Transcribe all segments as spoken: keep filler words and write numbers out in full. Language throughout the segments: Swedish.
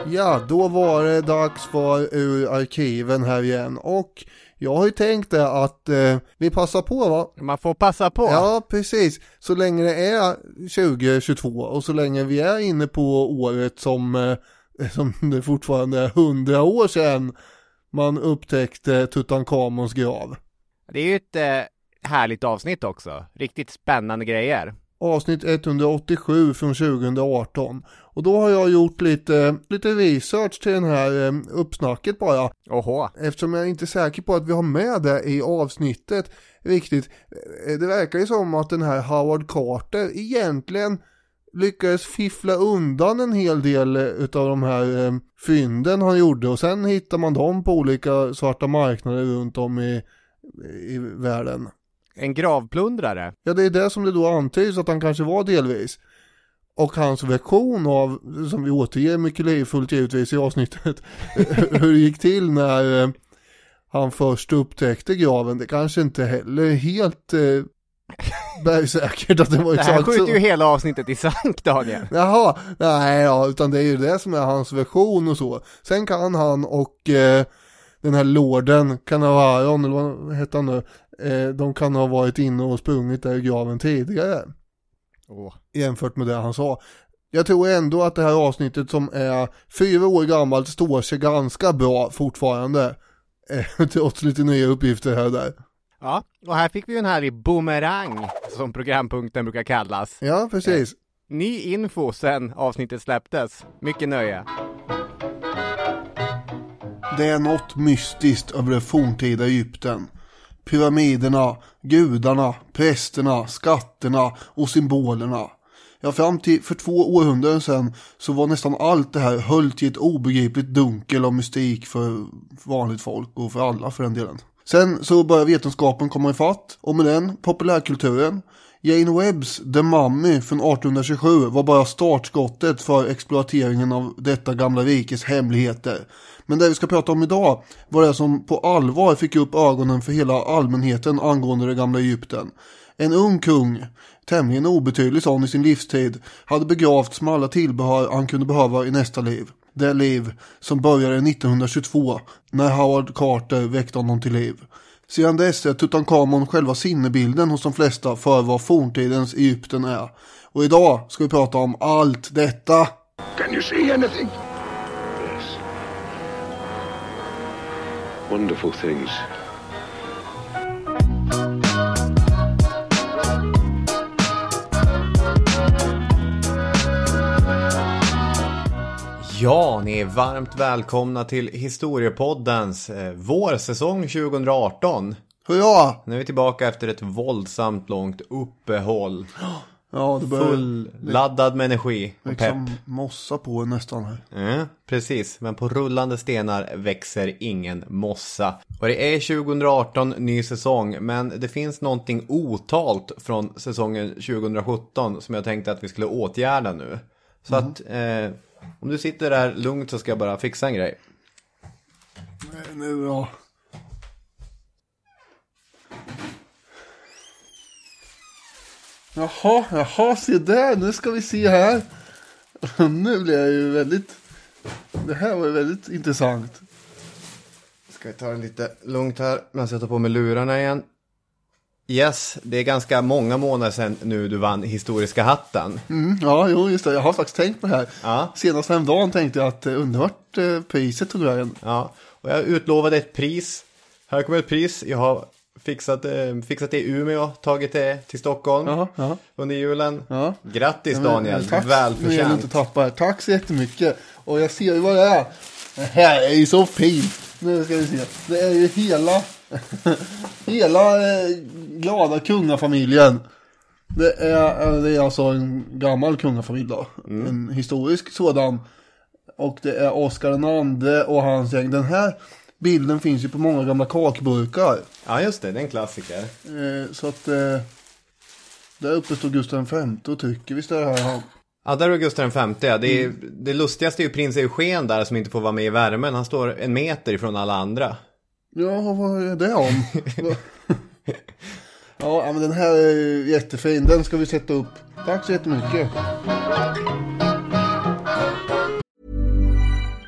Ja, då var det dags för ur arkiven här igen. Och jag har ju tänkt det att eh, vi passar på, va? Man får passa på. Ja, precis. Så länge det är tjugo tjugotvå och så länge vi är inne på året som, eh, som det fortfarande är hundra år sedan man upptäckte Tutankhamons grav. Det är ju ett eh, härligt avsnitt också. Riktigt spännande grejer. Avsnitt etthundraåttiosju från tjugoarton. Och då har jag gjort lite, lite research till den här eh, uppsnacket bara. Oho. Eftersom jag är inte säker på att vi har med det i avsnittet riktigt. Det verkar ju som att den här Howard Carter egentligen lyckades fiffla undan en hel del utav de här eh, fynden han gjorde. Och sen hittar man dem på olika svarta marknader runt om i, i världen. En gravplundrare? Ja, det är det som det då antyds att han kanske var delvis. Och hans version av, som vi återger mycket livfullt givetvis i avsnittet, hur det gick till när eh, han först upptäckte graven, det kanske inte heller helt eh, bergsäkert att det var exakt så. Det här skjuter ju hela avsnittet i sank, Daniel. Jaha, nej ja, utan det är ju det som är hans version och så. Sen kan han och eh, den här lorden, Canavaron, eller vad heter han nu, eh, de kan ha varit inne och sprungit där i graven tidigare. Oh. Jämfört med det han sa. Jag tror ändå att det här avsnittet som är fyra år gammalt står sig ganska bra fortfarande. Eh, trots lite nya uppgifter här och där. Ja, och här fick vi en härlig boomerang som programpunkten brukar kallas. Ja, precis. Eh, ny info sen avsnittet släpptes. Mycket nöje. Det är något mystiskt över det forntida Egypten. Pyramiderna, gudarna, prästerna, skatterna och symbolerna. Ja, fram till för två århundraden sedan så var nästan allt det här höljt i ett obegripligt dunkel av mystik för vanligt folk och för alla för den delen. Sen så började vetenskapen komma ifatt och med den populärkulturen. Jane Webbs The Mummy från arton tjugosju var bara startskottet för exploateringen av detta gamla rikes hemligheter. Men det vi ska prata om idag var det som på allvar fick upp ögonen för hela allmänheten angående det gamla Egypten. En ung kung, tämligen obetydlig sån i sin livstid, hade begravts med alla tillbehör han kunde behöva i nästa liv. Det liv som började nittonhundratjugotvå när Howard Carter väckte honom till liv. Sedan dess är Tutankhamon själva sinnebilden hos de flesta för vad forntidens Egypten är. Och idag ska vi prata om allt detta. Can you see anything? Yes. Wonderful things. Ja, ni är varmt välkomna till Historiepoddens eh, vårsäsong tjugoarton. Hurra! Nu är vi tillbaka efter ett våldsamt långt uppehåll. Ja, det börjar... Full laddad med energi och liksom pepp. Mossa på nästan här. Mm, precis, men på rullande stenar växer ingen mossa. Och det är tjugoarton ny säsong, men det finns någonting otalt från säsongen tjugosjutton som jag tänkte att vi skulle åtgärda nu. Så mm. att... Eh, om du sitter där lugnt så ska jag bara fixa en grej. Nej, nu ja. Jaha, jaha, se där. Nu ska vi se här. Nu blir jag ju väldigt... Det här var ju väldigt intressant. Ska jag ta det lite lugnt här medan jag tar på mig lurarna igen. Yes, det är ganska många månader sedan nu du vann historiska hatten. Mm, ja, jo, just det. Jag har faktiskt tänkt på det här. Ja. Senast häromdagen tänkte jag att underbart eh, priset tog vägen. Ja, och jag utlovade ett pris. Här kommer ett pris. Jag har fixat, eh, fixat det i Umeå, tagit det till Stockholm Jaha, ja. under julen. Ja. Grattis Ja, men, Daniel, tack, välförtjänt. Inte tappa här. Tack så jättemycket. Och jag ser ju vad det är. Det här är ju så fint. Nu ska vi se. Det är ju hela... hela eh, glada kungafamiljen. Det är, det är alltså en gammal kungafamilj då. Mm. En historisk sådan. Och det är Oscar den andre och hans gäng. Den här bilden finns ju på många gamla kakburkar. Ja just det, det är en klassiker. eh, Så att eh, där uppe står Gustav den femte och trycker. Visst är det här? Ja, där är Gustav den femte. Ja. Det, är, mm. det lustigaste är ju prins Eugen där som inte får vara med i värmen. Han står en meter ifrån alla andra. Ja, vad är det om? Ja, men den här är jättefin. Den ska vi sätta upp. Tack så jättemycket.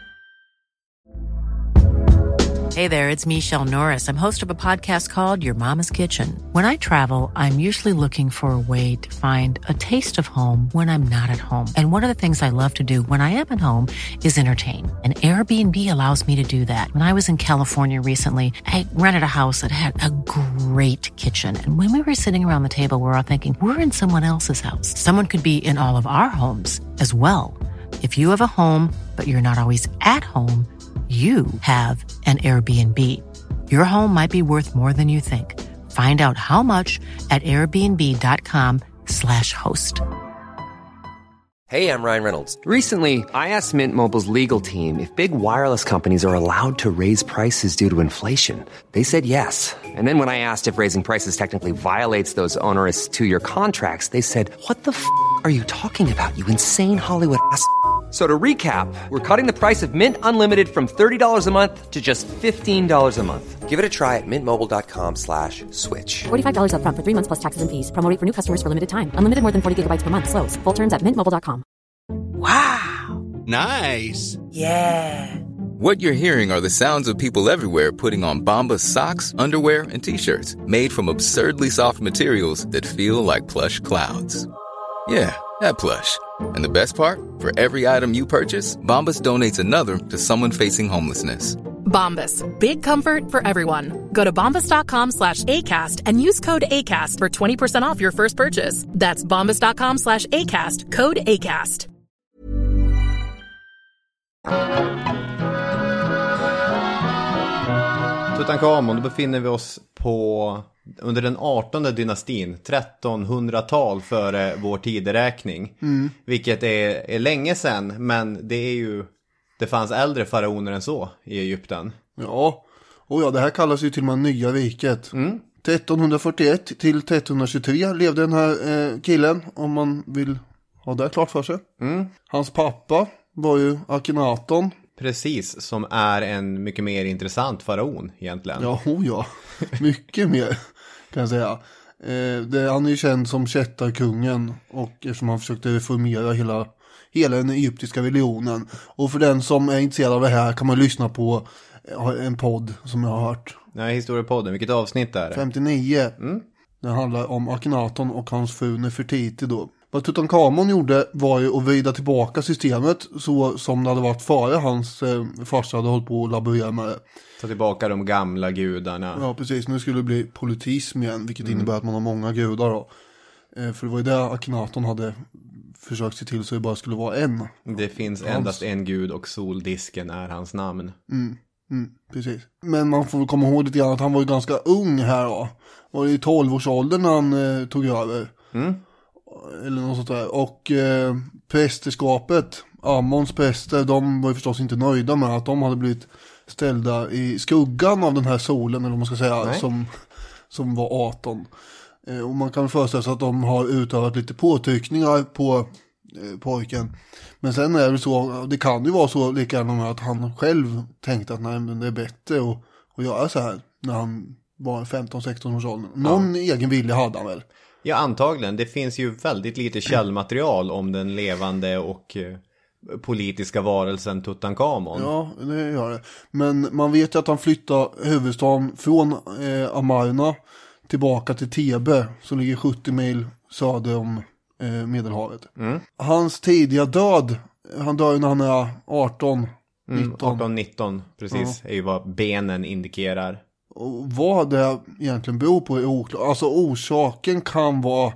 Hey there, it's Michelle Norris. I'm host of a podcast called Your Mama's Kitchen. When I travel, I'm usually looking for a way to find a taste of home when I'm not at home. And one of the things I love to do when I am at home is entertain. And Airbnb allows me to do that. When I was in California recently, I rented a house that had a great kitchen. And when we were sitting around the table, we were all thinking, we're in someone else's house. Someone could be in all of our homes as well. If you have a home, but you're not always at home, you have an Airbnb. Your home might be worth more than you think. Find out how much at airbnb.com slash host. Hey, I'm Ryan Reynolds. Recently, I asked Mint Mobile's legal team if big wireless companies are allowed to raise prices due to inflation. They said yes. And then when I asked if raising prices technically violates those onerous two-year contracts, they said, what the f*** are you talking about, you insane Hollywood ass f- So to recap, we're cutting the price of Mint Unlimited from thirty dollars a month to just fifteen dollars a month. Give it a try at mintmobile.com slash switch. forty-five dollars up front for three months plus taxes and fees. Promo rate for new customers for limited time. Unlimited more than forty gigabytes per month. Slows full terms at mint mobile dot com. Wow. Nice. Yeah. What you're hearing are the sounds of people everywhere putting on Bombas socks, underwear, and T-shirts made from absurdly soft materials that feel like plush clouds. Yeah, that plush. And the best part? For every item you purchase, Bombas donates another to someone facing homelessness. Bombas. Big comfort for everyone. Go to bombas.com slash ACAST and use code ACAST for twenty percent off your first purchase. That's bombas.com slash ACAST. Code ACAST. Tutankhamon, då befinner vi oss på under den artonde dynastin, trettonhundratal före vår tideräkning. Mm. Vilket är, är länge sedan, men det är ju, det fanns äldre faraoner än så i Egypten. Ja, och ja, det här kallas ju till och med nya riket. Mm. trettonhundrafyrtioett till trettonhundratjugotre levde den här eh, killen, om man vill ha det klart för sig. Mm. Hans pappa var ju Akhenaton. Precis, som är en mycket mer intressant faraon egentligen. Ja, oh ja. Mycket mer kan jag säga. Eh, det, han är ju känd som kättarkungen, och eftersom han försökte reformera hela, hela den egyptiska religionen. Och för den som är intresserad av det här kan man lyssna på en podd som jag har hört. Nej, historiepodden. Vilket avsnitt är det? femtionio. Mm. Det handlar om Akhenaton och hans fru Nefertiti då. Vad Tutankhamon gjorde var ju att vrida tillbaka systemet så som det hade varit före hans eh, farsa hade hållit på att laborera med det. Ta tillbaka de gamla gudarna. Ja, precis. Nu skulle det bli politism igen, vilket mm. innebär att man har många gudar då. Eh, för det var ju det Akhenaton hade försökt se till så det bara skulle vara en. Det finns hans. Endast en gud och soldisken är hans namn. Mm. Mm, precis. Men man får komma ihåg lite grann att han var ju ganska ung här då. Var det i tolvårsåldern när han eh, tog över. Mm. Eller något sånt där. Och eh, prästerskapet, Amons präster, de var ju förstås inte nöjda med att de hade blivit ställda i skuggan av den här solen, eller vad man ska säga, som, som var arton. Eh, och man kan föreställa sig att de har utövat lite påtryckningar på eh, pojken. Men sen är det så, det kan ju vara så lika gärna med att han själv tänkte att nej, men det är bättre att, att göra så här när han var femton sexton års ålder. Någon ja. egen vilja hade han väl. Ja, antagligen. Det finns ju väldigt lite källmaterial om den levande och eh, politiska varelsen Tutankhamon. Ja, det gör det. Men man vet ju att han flyttade huvudstaden från eh, Amarna tillbaka till Thebe, som ligger sjuttio mil söder om eh, Medelhavet. Mm. Hans tidiga död, han dör ju när han är arton nitton. Mm, arton nitton, precis. Ja. Är ju vad benen indikerar. Och vad det egentligen beror på är oklart. Alltså orsaken kan vara,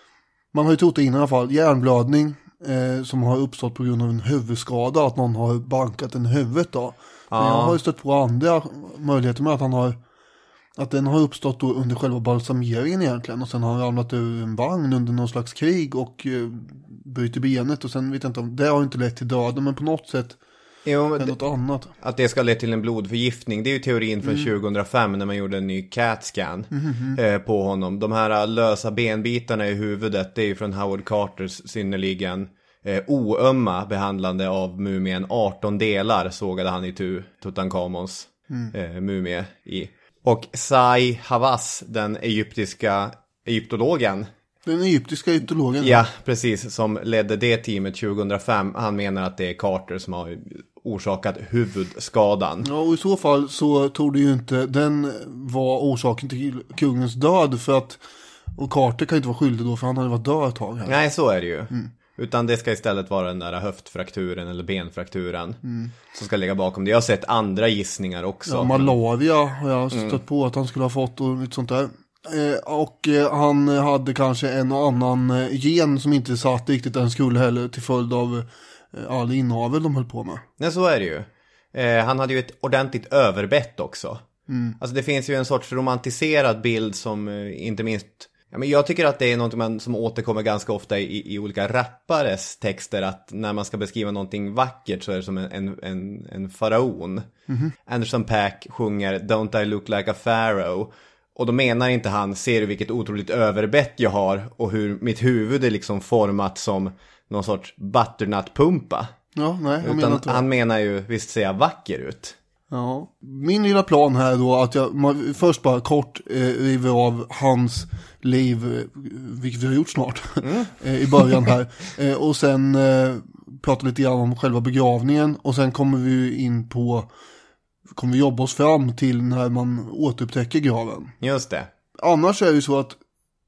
man har ju trott innan i alla fall, hjärnblödning eh, som har uppstått på grund av en huvudskada, att någon har bankat en huvudet då. Men jag har ju stött på andra möjligheter med att han har, att den har uppstått då under själva balsameringen egentligen, och sen har han ramlat ur en vagn under någon slags krig och eh, bryter benet, och sen vet jag inte om det har inte lett till döden, men på något sätt jo, är något annat. Att det ska leda till en blodförgiftning, det är ju teorin från mm. tjugohundrafem när man gjorde en ny CAT-scan mm-hmm. eh, på honom. De här lösa benbitarna i huvudet, det är ju från Howard Carters synnerligen eh, oömma behandlande av mumien. arton delar sågade han i tu, Tutankhamons mm. eh, mumie i. Och Sai Hawass, den egyptiska egyptologen. Den egyptiska egyptologen. Ja, precis. Som ledde det teamet tjugohundrafem. Han menar att det är Carter som har orsakat huvudskadan. Ja, och i så fall så tog det ju inte den var orsaken till kungens död, för att och Carter kan inte vara skyldig då, för han hade varit död ett tag här. Nej, så är det ju. Mm. Utan det ska istället vara den där höftfrakturen eller benfrakturen mm. som ska ligga bakom det. Jag har sett andra gissningar också. Ja, malaria har jag stött mm. på att han skulle ha fått och lite sånt där. Eh, och eh, han hade kanske en och annan eh, gen som inte satt riktigt där den skulle heller, till följd av eh, all inavel de höll på med. Nej, så är det ju. Eh, han hade ju ett ordentligt överbett också. Mm. Alltså det finns ju en sorts romantiserad bild som eh, inte minst... Ja, men jag tycker att det är något man, som återkommer ganska ofta i, i olika rappares texter, att när man ska beskriva någonting vackert så är det som en, en, en, en faraon. Mm-hmm. Anderson .Paak sjunger Don't I look like a pharaoh? Och då menar inte han, ser du vilket otroligt överbett jag har och hur mitt huvud är liksom format som någon sorts butternut-pumpa. Ja, nej, jag Utan menar inte. Han menar ju, visst ser jag vacker ut. Ja, min lilla plan här då, att jag man, först bara kort eh, river av hans liv, eh, vilket vi har gjort snart mm. eh, i början här, eh, och sen eh, prata lite grann om själva begravningen, och sen kommer vi in på, kommer vi jobba oss fram till när man återupptäcker graven. Just det. Annars är det ju så att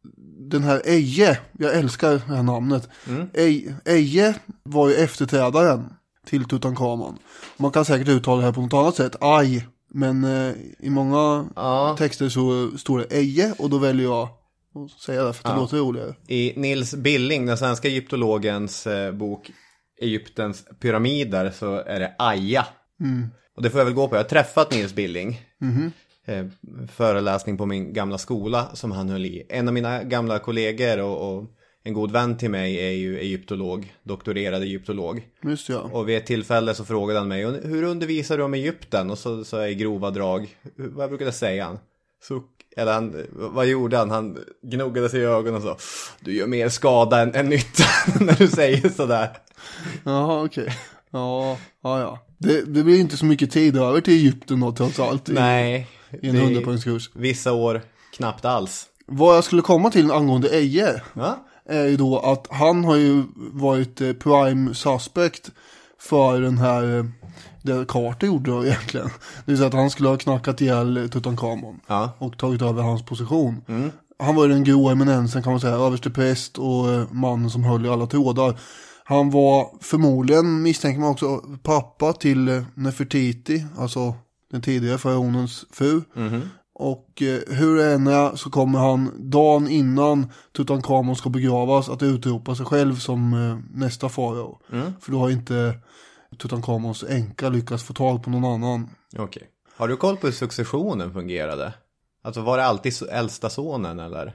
den här Eje, jag älskar det här namnet, mm. Eje, Eje var ju efterträdaren till Tutankhamon. Man kan säkert uttala det här på något annat sätt, Aj, men eh, i många ja. texter så står det Eje, och då väljer jag att säga det för att det ja. låter roligare. I Nils Billing, den svenska egyptologens eh, bok Egyptens pyramider, så är det Aja. Mm. Och det får jag väl gå på. Jag har träffat Nils Billing. Mm-hmm. Eh, föreläsning på min gamla skola som han höll i. En av mina gamla kollegor och, och en god vän till mig är ju egyptolog, doktorerad egyptolog. Just ja. Och vid ett tillfälle så frågade han mig, hur undervisar du om Egypten? Och så sa jag i grova drag, vad brukade jag säga han? Suck. Eller han, vad gjorde han? Han gnuggade sig i ögonen och sa, du gör mer skada än, än nytta när du säger sådär. Jaha, okej. Okay. Ja, ja, ja. Det, det blir inte så mycket tid över till Egypten då, trots allt. I, Nej. I en hundrapoängskurs. Vissa år knappt alls. Vad jag skulle komma till angående Eje ja? är ju då att han har ju varit eh, prime suspect för den här, det Carter gjorde då egentligen. Det vill säga att han skulle ha knackat ihjäl Tutankhamon ja. och tagit över hans position. Mm. Han var ju den grå eminensen, kan man säga, överstepräst och eh, mannen som höll i alla trådar. Han var förmodligen, misstänker man också, pappa till eh, Nefertiti, alltså den tidigare faraonens fru. Mm-hmm. Och eh, hur det än är så kommer han dagen innan Tutankhamon ska begravas att utropa sig själv som eh, nästa farao. Mm. För då har inte Tutankhamons änka lyckats få tag på någon annan. Okej. Okay. Har du koll på hur successionen fungerade? Alltså var det alltid äldsta sonen eller?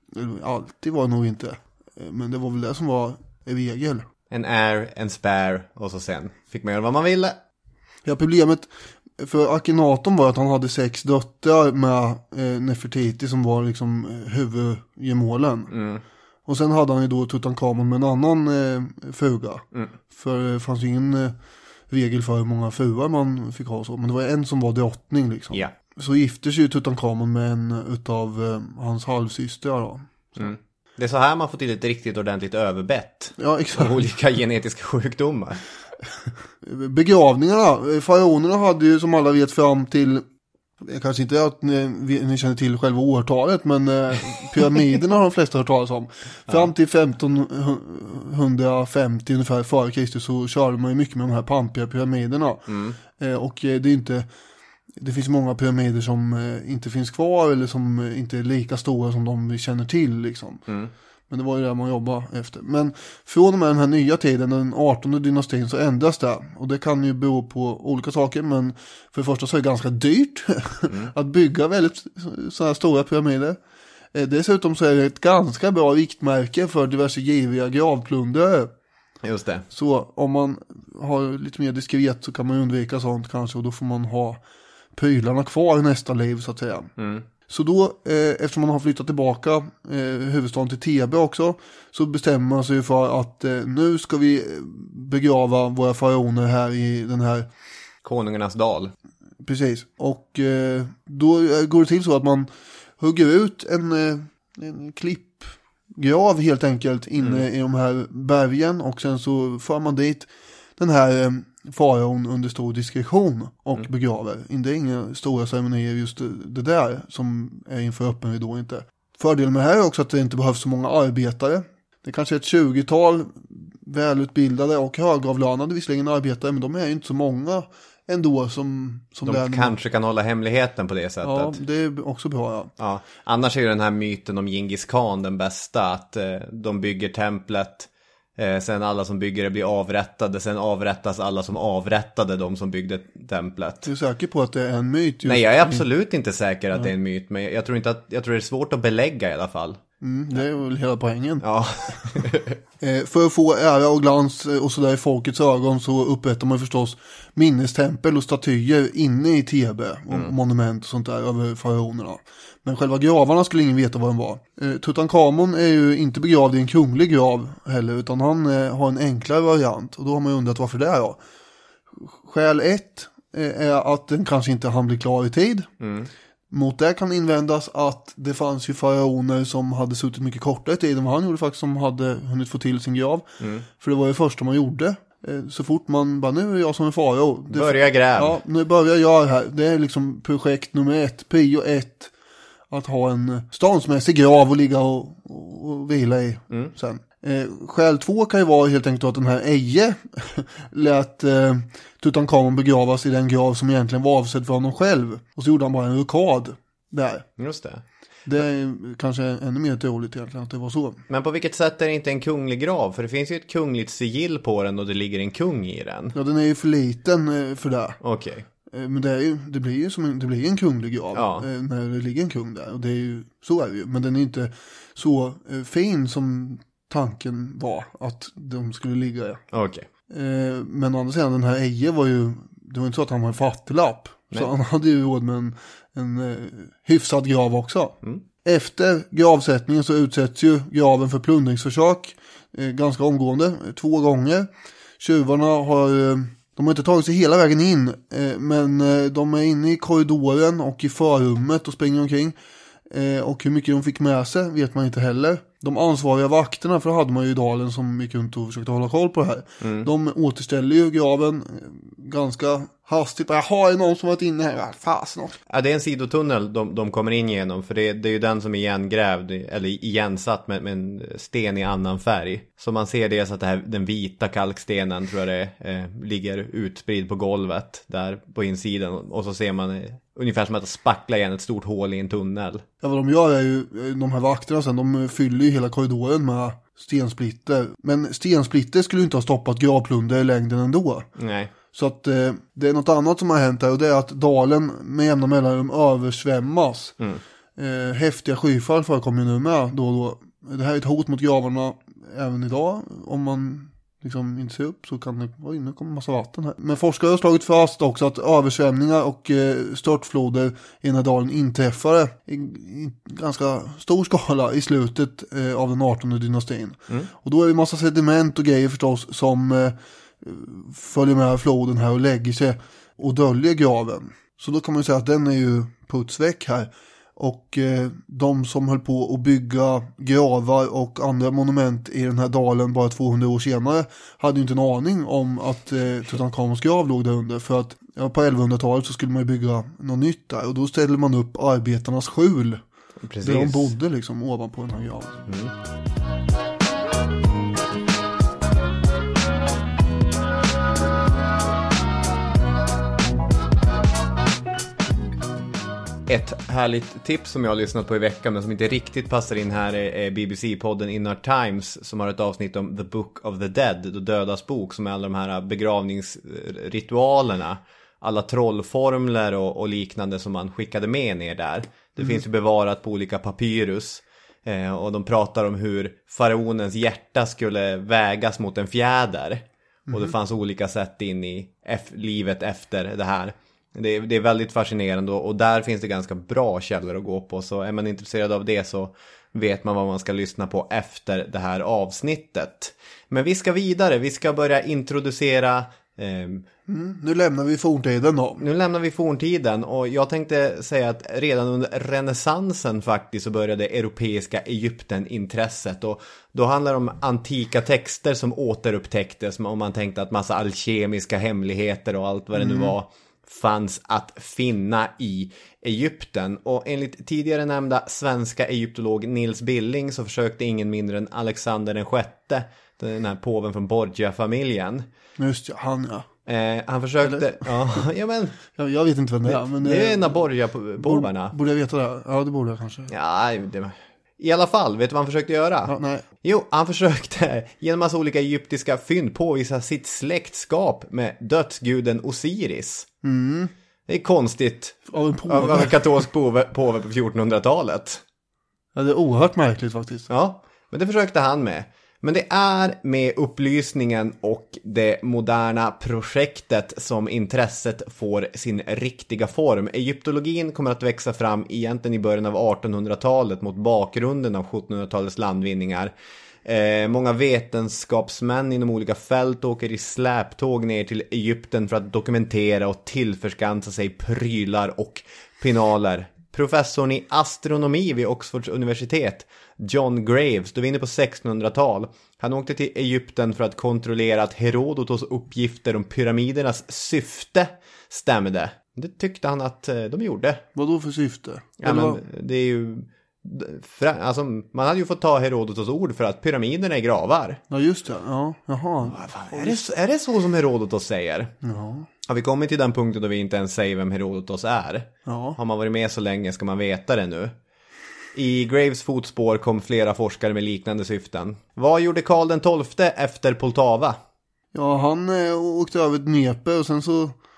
Alltid var det nog inte. Men det var väl det som var i regel. En heir, en spare och så sen fick man göra vad man ville. Ja, problemet för Akhenaton var att han hade sex döttrar med eh, Nefertiti som var liksom eh, huvudgemålen. Mm. Och sen hade han ju då Tutankhamon med en annan eh, fruga. Mm. För det fanns ju ingen eh, regel för hur många fruar man fick ha så. Men det var en som var drottning liksom. Yeah. Så gifte sig ju Tutankhamon med en utav eh, hans halvsystrar då. Mm. Det är så här man får till ett riktigt ordentligt överbett. Ja, exakt. Av olika genetiska sjukdomar. Begravningarna. Faraonerna hade ju som alla vet fram till, kanske inte att ni, ni känner till själva årtalet, men eh, pyramiderna har de flesta hört talas om. Fram till femtonhundrafemtio ungefär före Kristus så körde man ju mycket med de här pampiga pyramiderna. Mm. Eh, och eh, det är inte, det finns många pyramider som eh, inte finns kvar eller som eh, inte är lika stora som de vi känner till liksom. Mm. Men det var ju det man jobbade efter. Men från och med den här nya tiden, den artonde dynastin, så ändras det. Och det kan ju bero på olika saker. Men för det första så är det ganska dyrt mm. att bygga väldigt så här stora pyramider. Eh, dessutom så är det ett ganska bra riktmärke för diverse giviga gravplundrare. Just det. Så om man har lite mer diskret så kan man undvika sånt kanske. Och då får man ha prylarna kvar i nästa liv så att säga. Mm. Så då, eh, eftersom man har flyttat tillbaka eh, huvudstaden till Thebe också, så bestämmer man sig för att eh, nu ska vi begrava våra faraoner här i den här Konungarnas dal. Precis. Och eh, då går det till så att man hugger ut en, eh, en klippgrav helt enkelt inne mm. i de här bergen, och sen så för man dit den här faraon under stor diskretion och Mm. begraver. Det är inga stora ceremonier just det, det där som är inför öppen ridå inte. Fördelen med det här är också att det inte behövs så många arbetare. Det är kanske ett tjugotal välutbildade och högavlönade visserligen arbetare, men de är ju inte så många ändå som, som De den. kanske kan hålla hemligheten på det sättet. Ja, det är också bra, ja. Ja, annars är ju den här myten om Genghis Khan den bästa, att eh, de bygger templet, eh, sen alla som bygger det blir avrättade, sen avrättas alla som avrättade de som byggde templet. Du är säker på att det är en myt? Just Nej, jag är absolut inte säker att det är en myt, men jag tror inte att, jag tror det är svårt att belägga i alla fall. Mm, det är väl hela poängen. Ja. eh, för att få ära och glans och sådär i folkets ögon så upprättar man förstås minnestempel och statyer inne i Thebe och mm. monument och sånt där över faraonerna. Men själva gravarna skulle ingen veta vad den var. Eh, Tutankhamon är ju inte begravd i en kunglig grav heller, utan han eh, har en enklare variant. Och då har man ju undrat varför det är då. Skäl ett eh, är att den kanske inte hann bli klar i tid. Mm. Mot det kan invändas att det fanns ju faraoner som hade suttit mycket kortare tid än vad han gjorde faktiskt, som hade hunnit få till sin grav. Mm. För det var det första man gjorde. Så fort man bara, nu är jag som en farao. Börja gräv. Ja, nu börjar jag här. Det är liksom projekt nummer ett, prio ett. Att ha en ståndsmässig grav och ligga och, och, och vila i mm. sen. Eh, skäl två kan ju vara helt enkelt att den här Eje lät eh, Tutankhamon begravas i den grav som egentligen var avsedd för honom själv. Och så gjorde han bara en rokad där. Just det. Det är kanske ännu mer troligt egentligen att det var så. Men på vilket sätt är det inte en kunglig grav? För det finns ju ett kungligt sigill på den och det ligger en kung i den. Ja, den är ju för liten eh, för det. Okej. Okay. Men det, är ju, det blir ju som en, det blir en kunglig grav ja. när det ligger en kung där. Och det är ju, så är det ju. Men den är inte så eh, fin som tanken var att de skulle ligga i. Okej. Okay. Eh, men å andra sidan, den här Eje var ju, det var inte så att han var en fattiglapp. Nej. Så han hade ju råd med en, en eh, hyfsad grav också. Mm. Efter gravsättningen så utsätts ju graven för plundringsförsök eh, ganska omgående, två gånger. Tjuvarna har... Eh, De har inte tagit sig hela vägen in, eh, men eh, de är inne i korridoren och i förrummet och springer omkring. Eh, och hur mycket de fick med sig vet man inte heller. De ansvariga vakterna, för det hade man ju i dalen som gick runt och försökte hålla koll på det här. Mm. De återställer ju graven eh, ganska hastigt. Jag har ju någon som varit inne här. Fasen också. Ja, det är en sidotunnel de, de kommer in genom. För det, det är ju den som är igengrävd, eller igensatt med, med en sten i annan färg. Så man ser det så att det här, den vita kalkstenen tror jag det eh, ligger utspridd på golvet där på insidan. Och så ser man eh, ungefär som att spackla igen ett stort hål i en tunnel. Ja, vad de gör är ju, de här vakterna sen, de fyller ju hela korridoren med stensplitter. Men stensplitter skulle ju inte ha stoppat gravplunder i längden ändå. Nej. Så att eh, det är något annat som har hänt här, och det är att dalen med jämna mellanrum översvämmas. Mm. Eh, häftiga skyfall förekommer ju nu med då och då. Det här är ett hot mot gravarna även idag. Om man liksom inte ser upp så kan det, oj, nu kommer en massa vatten här. Men forskare har slagit fast också att översvämningar och eh, störtfloder i den här dalen inträffade i, i ganska stor skala i slutet eh, av den artonde dynastin. Mm. Och då är det en massa sediment och grejer förstås som eh, följer med floden här och lägger sig och döljer graven. Så då kan man säga att den är ju putsväck här. Och eh, de som höll på att bygga gravar och andra monument i den här dalen bara tvåhundra år senare hade ju inte en aning om att eh, Tutankhamons grav låg där under. För att ja, på elvahundratalet så skulle man ju bygga något nytt där. Och då ställde man upp arbetarnas skjul. Precis. Där de bodde liksom ovanpå den här graven. Mm. Ett härligt tips som jag har lyssnat på i veckan men som inte riktigt passar in här är B B C-podden Inner Times som har ett avsnitt om The Book of the Dead, The Dödas bok, som är alla de här begravningsritualerna, alla trollformler och, och liknande som man skickade med ner där. Det mm. finns ju bevarat på olika papyrus eh, och de pratar om hur faraonens hjärta skulle vägas mot en fjäder. Mm. Och det fanns olika sätt in i F- livet efter det här. Det är, det är väldigt fascinerande och, och där finns det ganska bra källor att gå på. Så är man intresserad av det så vet man vad man ska lyssna på efter det här avsnittet. Men vi ska vidare, vi ska börja introducera Ehm, Mm, nu lämnar vi forntiden då. Nu lämnar vi forntiden och jag tänkte säga att redan under renässansen faktiskt så började europeiska Egypten-intresset och då handlar det om antika texter som återupptäcktes om man tänkte att massa alkemiska hemligheter och allt vad det nu var fanns att finna i Egypten. Och enligt tidigare nämnda svenska egyptolog Nils Billing så försökte ingen mindre än Alexander den sjätte, den här påven från Borgia-familjen. Just ja, han ja. Eh, han försökte, ja, ja men Jag, jag vet inte vem det är. Men det är en av Borgia-påvarna. Borde jag veta det? Ja, det borde jag kanske. Ja, det, i alla fall, vet du vad han försökte göra? Ja, nej. Jo, han försökte genom massa olika egyptiska fynd påvisa sitt släktskap med dödsguden Osiris. Mm. Det är konstigt Av en påve. av, av en katolsk påve, påve på fjortonhundratalet. Ja, det är oerhört märkligt faktiskt. Ja, men det försökte han med. Men det är med upplysningen och det moderna projektet som intresset får sin riktiga form. Egyptologin kommer att växa fram egentligen i början av artonhundratalet mot bakgrunden av sjuttonhundratalets landvinningar. Eh, många vetenskapsmän inom olika fält åker i släptåg ner till Egypten för att dokumentera och tillförskansa sig prylar och pinaler. Professorn i astronomi vid Oxfords universitet, John Graves, då vi är inne på sextonhundratal. Han åkte till Egypten för att kontrollera att Herodotos uppgifter om pyramidernas syfte stämde. Det tyckte han att de gjorde. Vad då för syfte? Ja, men det är ju... Alltså, man hade ju fått ta Herodotos ord för att pyramiderna är gravar. Ja, just det. Ja, jaha. Är det, är det så som Herodotos säger? Ja. Har vi kommit till den punkten då vi inte ens säger vem Herodotos är? Ja. Har man varit med så länge ska man veta det nu. I Graves fotspår kom flera forskare med liknande syften. Vad gjorde Karl den tolfte efter Poltava? Ja, han eh, åkte över ett Dnepr och sen så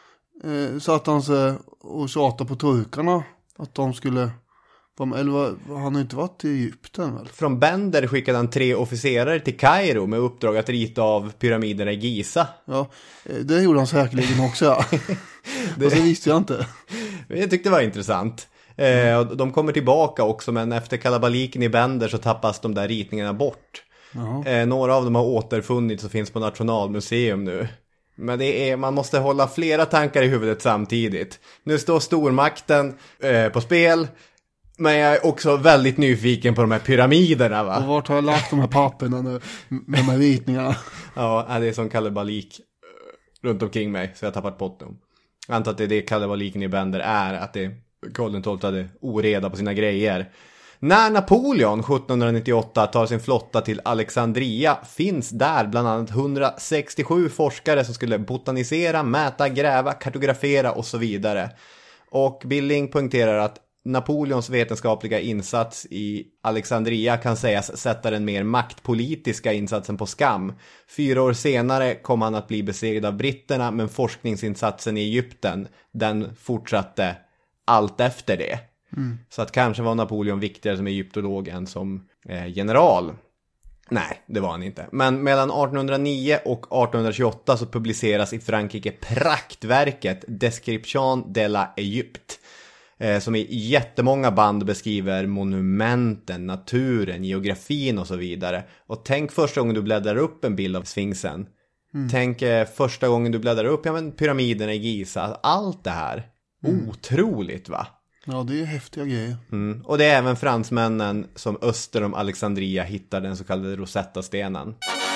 eh, satt han sig och tjatade på turkarna att de skulle... Eller vad, han har inte varit i Egypten väl? Från Bender skickade han tre officerare till Kairo med uppdrag att rita av pyramiderna i Giza. Ja, det gjorde han säkerligen också, ja. det... Och så visste jag inte. Jag tyckte det var intressant. Eh, och de kommer tillbaka också, men efter kalabaliken i Bender så tappas de där ritningarna bort. Eh, några av dem har återfunnits och finns på Nationalmuseum nu. Men det är, man måste hålla flera tankar i huvudet samtidigt. Nu står stormakten eh, på spel. Men jag är också väldigt nyfiken på de här pyramiderna, va? Och vart har jag lagt de här papperna nu med de här ritningarna? Ja, det är som kalabalik runt omkring mig, så jag har tappat bort dem. Jag antar att det är det kalabaliken i Bender är, att det Karl den tolfte hade oreda på sina grejer. När Napoleon sjuttonhundranittioåtta tar sin flotta till Alexandria finns där bland annat hundrasextiosju forskare som skulle botanisera, mäta, gräva, kartografera och så vidare. Och Billing poängterar att Napoleons vetenskapliga insats i Alexandria kan sägas sätta den mer maktpolitiska insatsen på skam. Fyra år senare kom han att bli besegrad av britterna, men forskningsinsatsen i Egypten, den fortsatte allt efter det. Mm. Så att kanske var Napoleon viktigare som egyptolog än som eh, general. Nej, det var han inte. Men mellan artonhundranio och artonhundratjugoåtta så publiceras i Frankrike praktverket Description de la Egypte. Eh, som i jättemånga band beskriver monumenten, naturen, geografin och så vidare. Och tänk första gången du bläddrar upp en bild av Sfinxen. Mm. Tänk eh, första gången du bläddrar upp ja, men pyramiderna i Giza. Allt det här. Mm. Otroligt, va? Ja, det är häftiga grejer. Mm. Och det är även fransmännen som öster om Alexandria hittar den så kallade Rosetta-stenen.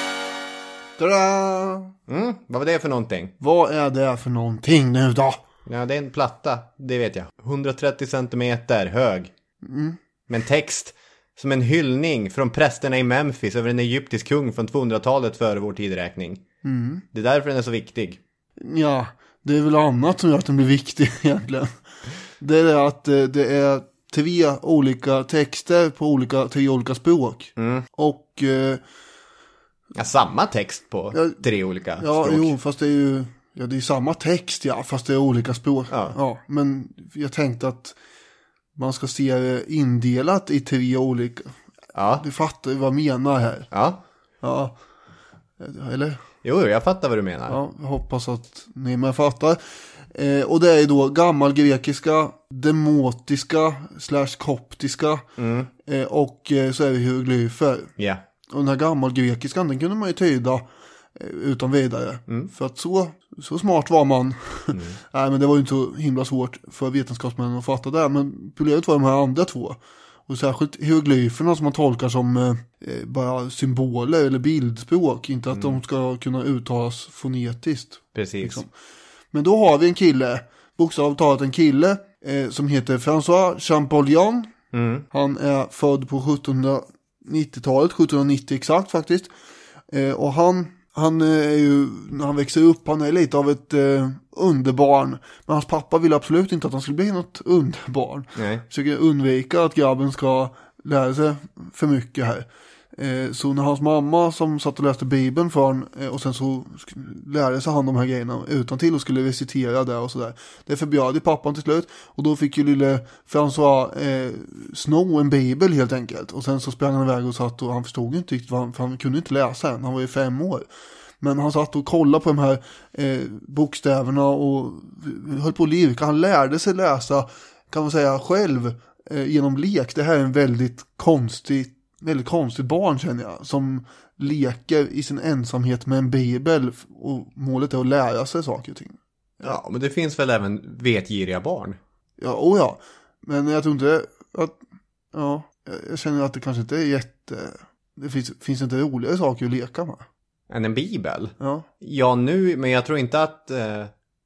Tada! Mm, vad var det för någonting? Vad är det för någonting nu då? Ja, det är en platta, det vet jag. hundratrettio centimeter hög. Mm. Med en text som en hyllning från prästerna i Memphis över en egyptisk kung från tvåhundratalet före vår tideräkning. Mm. Det är därför den är så viktig. Ja, det är väl annat som gör att den blir viktig egentligen. Det är att det är tre olika texter på olika, tre olika språk. Mm. Och... Eh, ja, samma text på ja, tre olika ja, språk. Jo, fast det är ju... Ja, det är samma text, ja, fast det är olika språk. Ja. Ja, men jag tänkte att man ska se det indelat i tre olika... Ja. Du fattar vad jag menar här. Ja. Ja. Eller? Jo, jag fattar vad du menar. Ja, jag hoppas att ni med fattar. Eh, och det är då gammalgrekiska, demotiska, slash koptiska. Mm. Eh, och eh, så är det hieroglyfer. Ja. Och den här gammalgrekiskan, den kunde man ju tyda utan vidare. Mm. För att så, så smart var man. Mm. Nej, men det var ju inte så himla svårt för vetenskapsmännen att fatta det. Men problemet var de här andra två. Och särskilt hieroglyferna som man tolkar som eh, bara symboler eller bildspråk. Inte att mm. de ska kunna uttalas fonetiskt. Precis. Liksom. Men då har vi en kille, bokstavligt talat en kille, eh, som heter François Champollion. Mm. Han är född på sjuttonhundranittiotalet, sjuttonhundranittio exakt faktiskt. Eh, och han, han är ju, när han växer upp, han är lite av ett eh, underbarn. Men hans pappa vill absolut inte att han skulle bli något underbarn. Nej. Försöker undvika att grabben ska lära sig för mycket här. Eh, så när hans mamma som satt och läste Bibeln för honom, eh, och sen så lärde sig han de här grejerna utan till och skulle recitera det och sådär. Det förbjöd ju pappan till slut. Och då fick ju lille François eh, sno en bibel helt enkelt. Och sen så sprang han iväg och satt och han förstod inte riktigt vad han, för han kunde inte läsa än. Han var ju fem år. Men han satt och kollade på de här eh, bokstäverna och höll på att lirka. Han lärde sig läsa, kan man säga, själv eh, genom lek. Det här är en väldigt konstigt väldigt konstigt barn, känner jag, som leker i sin ensamhet med en bibel och målet är att lära sig saker och ting. Ja, men det finns väl även vetgiriga barn? Ja, och ja. Men jag tror inte att, ja, jag känner att det kanske inte är jätte, det finns, finns inte roligare saker att leka med. Än en bibel? Ja. Ja, nu, men jag tror inte att eh,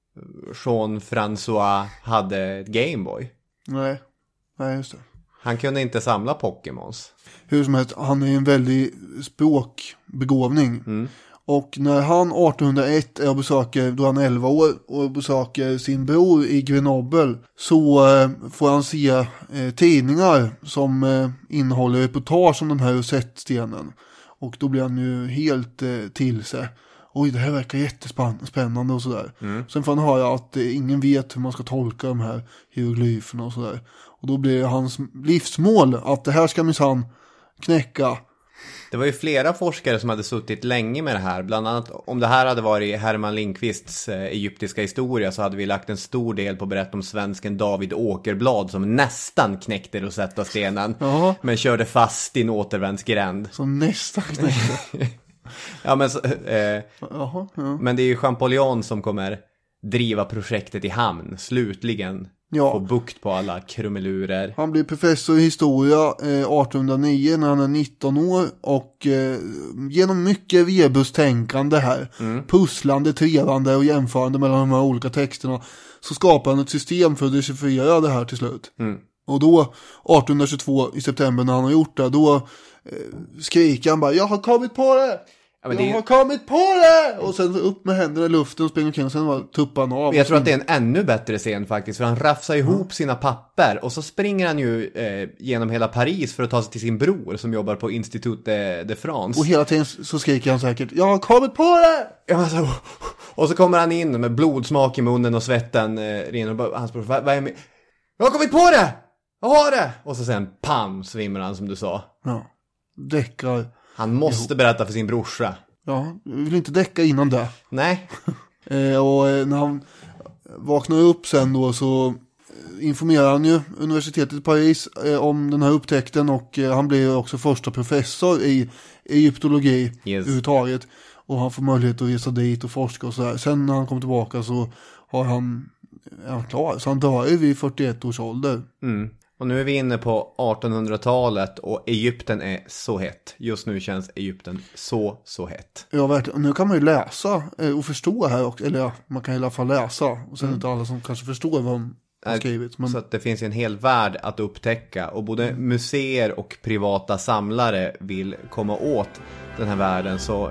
Jean-François hade ett Gameboy. Nej, nej just det. Han kunde inte samla Pokémons. Hur som helst, han är en väldig språkbegåvning. Mm. Och när han artonhundraett är och besöker, då han är elva år, och besöker sin bror i Grenoble, så eh, får han se eh, tidningar som eh, innehåller reportage om den här rosettstenen. Och då blir han ju helt eh, till sig. Oj, det här verkar jättespännande och sådär. Mm. Sen får han höra att eh, ingen vet hur man ska tolka de här hieroglyferna och sådär. Och då blir hans livsmål att det här ska minsann knäcka. Det var ju flera forskare som hade suttit länge med det här. Bland annat om det här hade varit Herman Lindqvists eh, egyptiska historia, så hade vi lagt en stor del på att berätta om svensken David Åkerblad som nästan knäckte Rosetta-stenen. Ja. Men körde fast i en återvändsgränd. Som nästan knäckte. Ja, men, så, eh, Jaha, ja. men det är ju Champollion som kommer driva projektet i hamn. Slutligen ja. Få bukt på alla krumelurer. Han blir professor i historia eh, artonhundranio när han är nitton år. Och eh, genom mycket rebustänkande här, mm. pusslande, trevande och jämförande mellan de här olika texterna, så skapar han ett system för att dechiffrera det här till slut. Mm. Och då, artonhundratjugotvå i september när han har gjort det, då eh, skriker han bara, jag har kommit på det! Ja, jag det... har kommit på det! Och sen upp med händerna i luften och springer omkring och sen var tuppan av. Jag tror att det är en ännu bättre scen faktiskt, för han rafsar ihop mm. sina papper och så springer han ju eh, genom hela Paris för att ta sig till sin bror som jobbar på Institut de, de France. Och hela tiden så skriker han säkert, jag har kommit på det! Ja, alltså, och så kommer han in med blodsmak i munnen och svetten eh, rinner och hans bror, vad är med? Jag har kommit på det! Jag har det! Och så sen, pam, svimmar han som du sa. Ja, däckar. Han måste berätta för sin brorsa. Ja, vi vill inte däcka innan det. Nej. eh, och eh, när han vaknar upp sen då så informerar han ju universitetet i Paris eh, om den här upptäckten. Och eh, han blir också första professor i egyptologi yes. överhuvudtaget. Och han får möjlighet att resa dit och forska och sådär. Sen när han kommer tillbaka så har han, ja klar, så han dör ju vid fyrtioett års ålder. Mm. Och nu är vi inne på artonhundratalet och Egypten är så hett. Just nu känns Egypten så, så hett. Ja, verkligen. Nu kan man ju läsa och förstå här också. Eller ja, man kan i alla fall läsa. Och sen mm. är det inte alla som kanske förstår vad de har skrivit. Men... Så att det finns en hel värld att upptäcka. Och både museer och privata samlare vill komma åt den här världen. Så...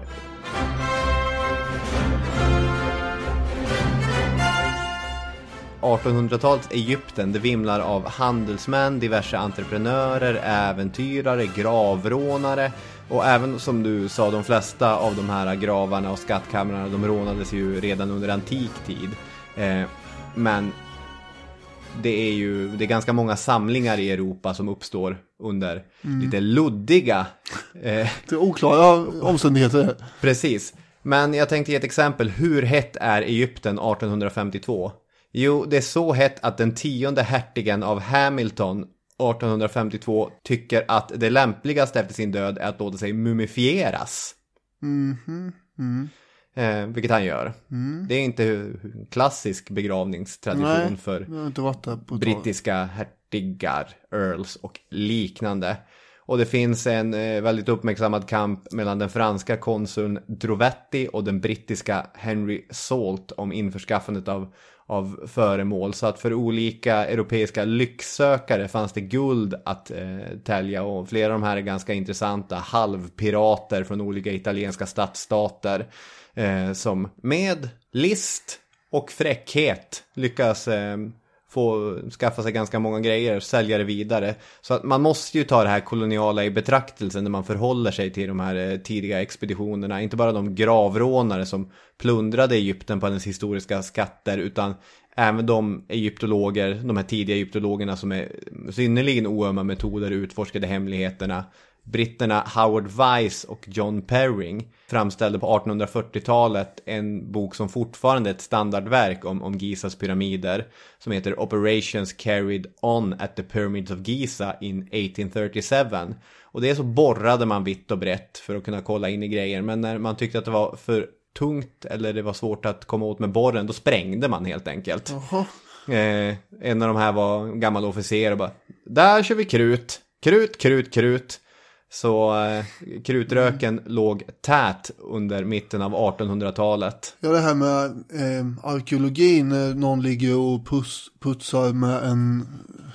artonhundratalets Egypten, det vimlar av handelsmän, diverse entreprenörer, äventyrare, gravrånare och även som du sa, de flesta av de här gravarna och skattkamrarna, de rånades ju redan under antik tid. Eh, men det är ju det är ganska många samlingar i Europa som uppstår under mm. lite luddiga eh, det är oklara omständigheter. Precis. Men jag tänkte ge ett exempel. Hur hett är Egypten artonhundrafemtiotvå? Jo, det är så hett att den tionde hertigen av Hamilton artonhundrafemtiotvå tycker att det lämpligaste efter sin död är att låta sig mumifieras. Mm-hmm. Mm. Eh, vilket han gör. Mm. Det är inte en klassisk begravningstradition Nej, för jag har inte varit där på brittiska hertigar, earls och liknande. Och det finns en eh, väldigt uppmärksammad kamp mellan den franska konsuln Drovetti och den brittiska Henry Salt om införskaffandet av, av föremål. Så att för olika europeiska lycksökare fanns det guld att eh, tälja, och flera av de här är ganska intressanta halvpirater från olika italienska stadsstater eh, som med list och fräckhet lyckas eh, få skaffa sig ganska många grejer och sälja det vidare. Så att man måste ju ta det här koloniala i betraktelsen när man förhåller sig till de här eh, tidiga expeditionerna. Inte bara de gravrånare som plundrade Egypten på dess historiska skatter, utan även de egyptologer, de här tidiga egyptologerna som är synnerligen oömma metoder utforskade hemligheterna. Britterna Howard Weiss och John Perring framställde på artonhundrafyrtiotalet en bok som fortfarande är ett standardverk om, om Gizas pyramider, som heter Operations Carried On at the Pyramids of Giza in eighteen thirty-seven. Och det är så borrade man vitt och brett för att kunna kolla in i grejer, men när man tyckte att det var för tungt eller det var svårt att komma åt med borren, då sprängde man helt enkelt. eh, En av de här var en gammal officer och bara, där kör vi krut, krut, krut, krut. Så eh, krutröken mm. låg tät under mitten av artonhundratalet. Ja, det här med eh, arkeologin, när någon ligger och pus, putsar med en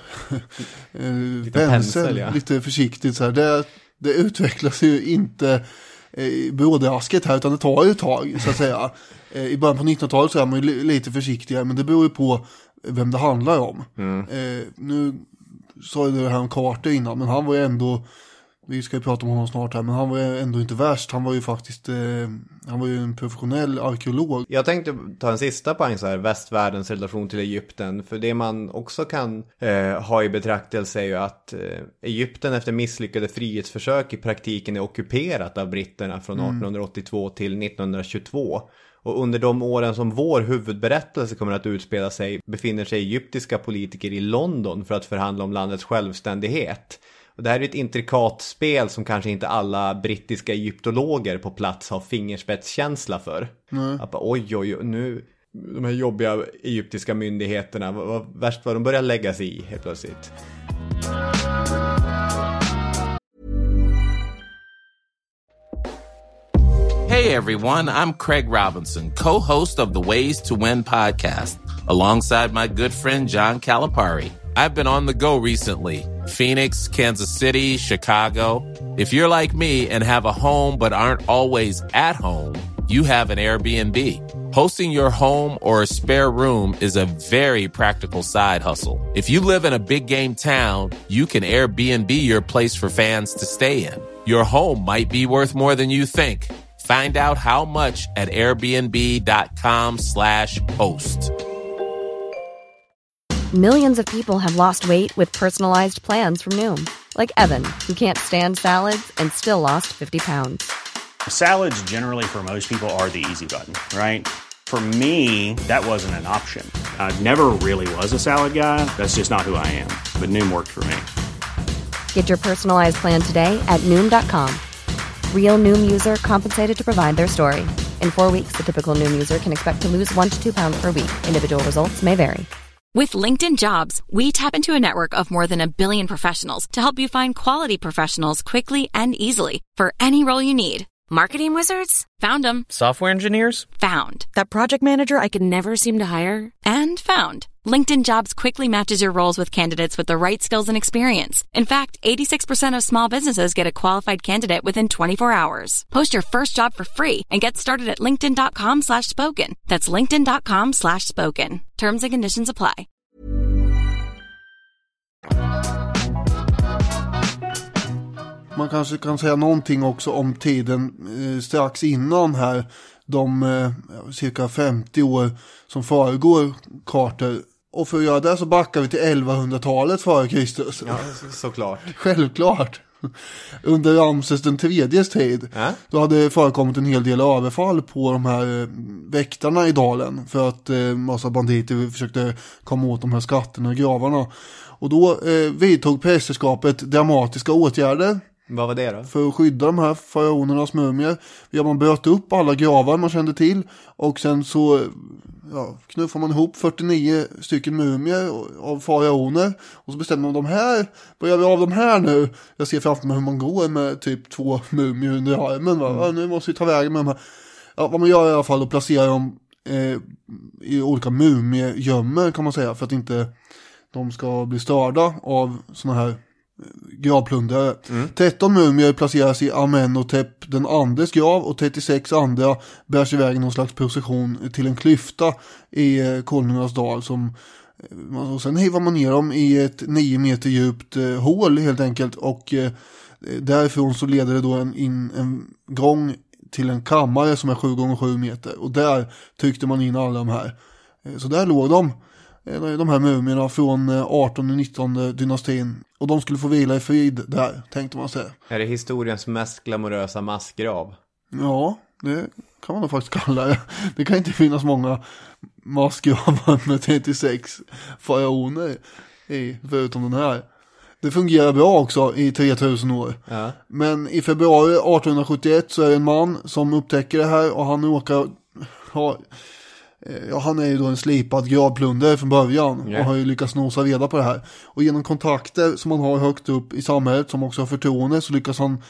eh, lite pensel, pensel, ja. Lite försiktigt så här. Det, det utvecklas ju inte i brådrasket här, utan det tar ju ett tag så att säga. Eh, I början på nittonhundratalet så är man ju lite försiktigare, men det beror ju på vem det handlar om. Mm. Eh, nu sa ju det här om Carter innan, men han var ju ändå, vi ska ju prata om honom snart här, men han var ju ändå inte värst. Han var ju faktiskt, eh, han var ju en professionell arkeolog. Jag tänkte ta en sista poäng så här, västvärldens relation till Egypten. För det man också kan eh, ha i betraktelse är ju att eh, Egypten efter misslyckade frihetsförsök i praktiken är ockuperat av britterna från mm. artonhundraåttiotvå till nittonhundratjugotvå. Och under de åren som vår huvudberättelse kommer att utspela sig befinner sig egyptiska politiker i London för att förhandla om landets självständighet. Och det här är ett intrikat spel som kanske inte alla brittiska egyptologer på plats har fingerspetskänsla för. Mm. Att bara, oj, oj, oj, nu de här jobbiga egyptiska myndigheterna, vad, vad, värst vad de börjar lägga sig i helt plötsligt. Hey everyone, I'm Craig Robinson, co-host of the Ways to Win podcast, alongside my good friend John Calipari. I've been on the go recently. Phoenix, Kansas City, Chicago. If you're like me and have a home but aren't always at home, you have an Airbnb. Hosting your home or a spare room is a very practical side hustle. If you live in a big game town, you can Airbnb your place for fans to stay in. Your home might be worth more than you think. Find out how much at airbnb.com slash host. Millions of people have lost weight with personalized plans from Noom. Like Evan, who can't stand salads and still lost fifty pounds. Salads generally for most people are the easy button, right? For me, that wasn't an option. I never really was a salad guy. That's just not who I am. But Noom worked for me. Get your personalized plan today at Noom dot com. Real Noom user compensated to provide their story. In four weeks, the typical Noom user can expect to lose one to two pounds per week. Individual results may vary. With LinkedIn Jobs, we tap into a network of more than a billion professionals to help you find quality professionals quickly and easily for any role you need. Marketing wizards? Found them. Software engineers? Found. That project manager I could never seem to hire? And found. LinkedIn Jobs quickly matches your roles with candidates with the right skills and experience. In fact, eighty-six percent of small businesses get a qualified candidate within twenty-four hours. Post your first job for free and get started at linkedin.com slash spoken. That's linkedin.com slash spoken. Terms and conditions apply. Man kanske kan säga någonting också om tiden eh, strax innan här, de eh, cirka femtio år som föregår Carter. Och för att göra det så backar vi till elvahundratalet före Kristus. Ja, såklart. Självklart. Under Ramses den tredjes tid, äh? Då hade förekommit en hel del överfall på de här eh, väktarna i dalen för att eh, massa banditer försökte komma åt de här skatterna och gravarna. Och då eh, vidtog prästerskapet dramatiska åtgärder. Vad var det då? För att skydda de här faraonernas mumier. Ja, man bröt upp alla gravar man kände till. Och sen så ja, knuffade man ihop fyrtionio stycken mumier av faraoner. Och så bestämde man de här. Vad gör vi av de här nu? Jag ser framför mig hur man går med typ två mumier under armen. Va? Mm. Ja, nu måste vi ta vägen med de här. Ja, vad man gör i alla fall att placera dem eh, i olika mumiegömmor kan man säga. För att inte de ska bli störda av såna här gravplundrare. Mm. tretton mumier placeras i Amenhotep den andres grav och trettiosex andra bärs iväg i någon slags procession till en klyfta i eh, Konungarnas dal som och sen hivar man ner dem i ett nio meter djupt eh, hål helt enkelt och eh, därifrån så leder det då en, in, en gång till en kammare som är sju gånger sju meter och där tryckte man in alla de här. Eh, så där låg de de här mumierna från artonde och nittonde dynastin och de skulle få vila i frid där, tänkte man säga. Är det historiens mest glamorösa massgrav? Ja, det kan man nog faktiskt kalla det. Det kan inte finnas många massgravar med trettiosex faraoner i, förutom den här. Det fungerar bra också i tre tusen år. Ja. Men i februari arton sjuttioett så är det en man som upptäcker det här och han åker ha Ja, han är ju då en slipad gravplundrare från början yeah. och har ju lyckats nosa reda på det här. Och genom kontakter som man har högt upp i samhället som också har förtroende så lyckas han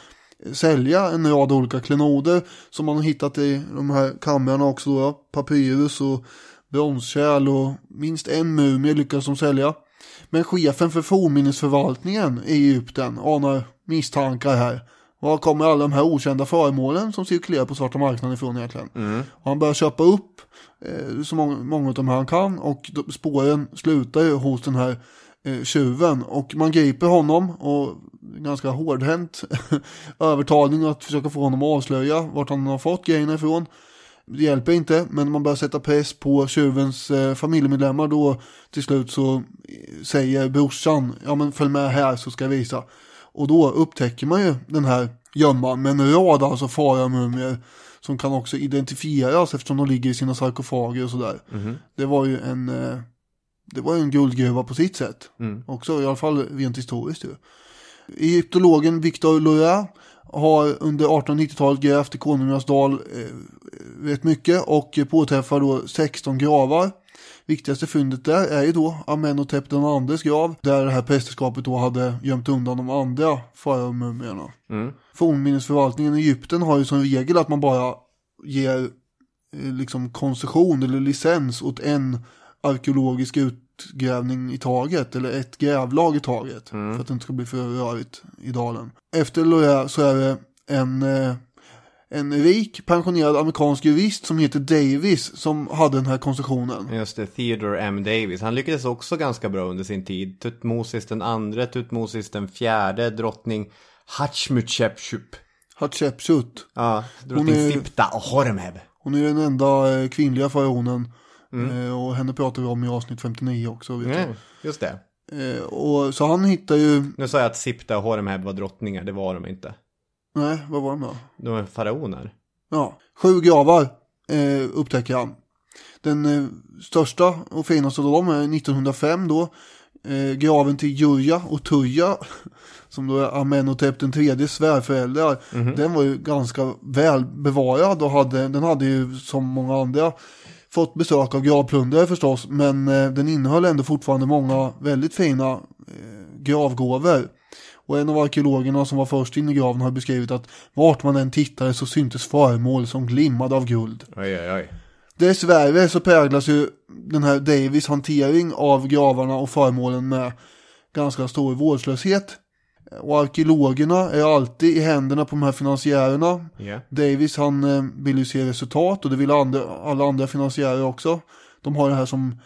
sälja en rad olika klenoder som man har hittat i de här kamrarna också då, papyrus och bronskärl och minst en mumie lyckas de sälja. Men chefen för fornminnesförvaltningen i Egypten anar misstankar här. Var kommer alla de här okända föremålen som cirkulerar på svarta marknaden ifrån egentligen? Mm. Och han börjar köpa upp eh, så många, många av de här han kan och spåren slutar ju hos den här eh, tjuven och man griper honom och ganska hårdhänt övertalning att försöka få honom att avslöja vart han har fått grejerna ifrån. Det hjälper inte, men man börjar sätta press på tjuvens eh, familjemedlemmar då till slut så säger brorsan, ja men följ med här så ska jag visa. Och då upptäcker man ju den här gömman med en rad alltså faramumier som kan också identifieras eftersom de ligger i sina sarkofager och sådär. Mm. Det var ju en det var ju en guldgruva på sitt sätt. Mm. Också i alla fall rent historiskt ju. Egyptologen Victor Loret har under artonhundranittiotalet grävt i Konungarnas dal eh, rätt mycket och påträffar då sexton gravar. Viktigaste fyndet där är ju då Amenhotep den andres grav där det här prästerskapet då hade gömt undan de andra faraomumierna. Mm. Fornminnesförvaltningen i Egypten har ju som regel att man bara ger eh, liksom koncession eller licens åt en arkeologisk utgrävning i taget eller ett grävlag i taget mm. för att det inte ska bli för rörigt i dalen. Efter Loret så är det en eh, en rik pensionerad amerikansk jurist som heter Davis som hade den här koncessionen. Just det, Theodore M. Davis. Han lyckades också ganska bra under sin tid. Tutmosis den andra, Tutmosis den fjärde, drottning Hatshepsut. Hatshepsut. Ja, drottning är, Sipta och Horemheb. Hon är den enda eh, kvinnliga faraonen. Mm. Eh, och henne pratar vi om i avsnitt femtionio också. Vet mm, just det. Eh, och, så han hittar ju... Nu sa jag att Sipta och Horemheb var drottningar, det var de inte. Nej, vad var de då? De är faraoner. Ja, sju gravar eh, upptäcker han. Den eh, största och finaste av dem är nittonhundrafem då. Eh, graven till Jurja och Tuja, som då är Amenhotep den tredje svärföräldrar. Mm-hmm. Den var ju ganska väl bevarad och hade, den hade ju som många andra fått besök av gravplundrare förstås. Men eh, den innehöll ändå fortfarande många väldigt fina eh, gravgåvor. Och en av arkeologerna som var först in i graven har beskrivit att vart man än tittade så syntes föremål som glimmade av guld. Oj, oj, oj. Dessvärre så präglas ju den här Davis hantering av gravarna och föremålen med ganska stor vårdslöshet. Och arkeologerna är alltid i händerna på de här finansiärerna. Yeah. Davis han eh, vill ju se resultat och det vill andra, alla andra finansiärer också. De har det här som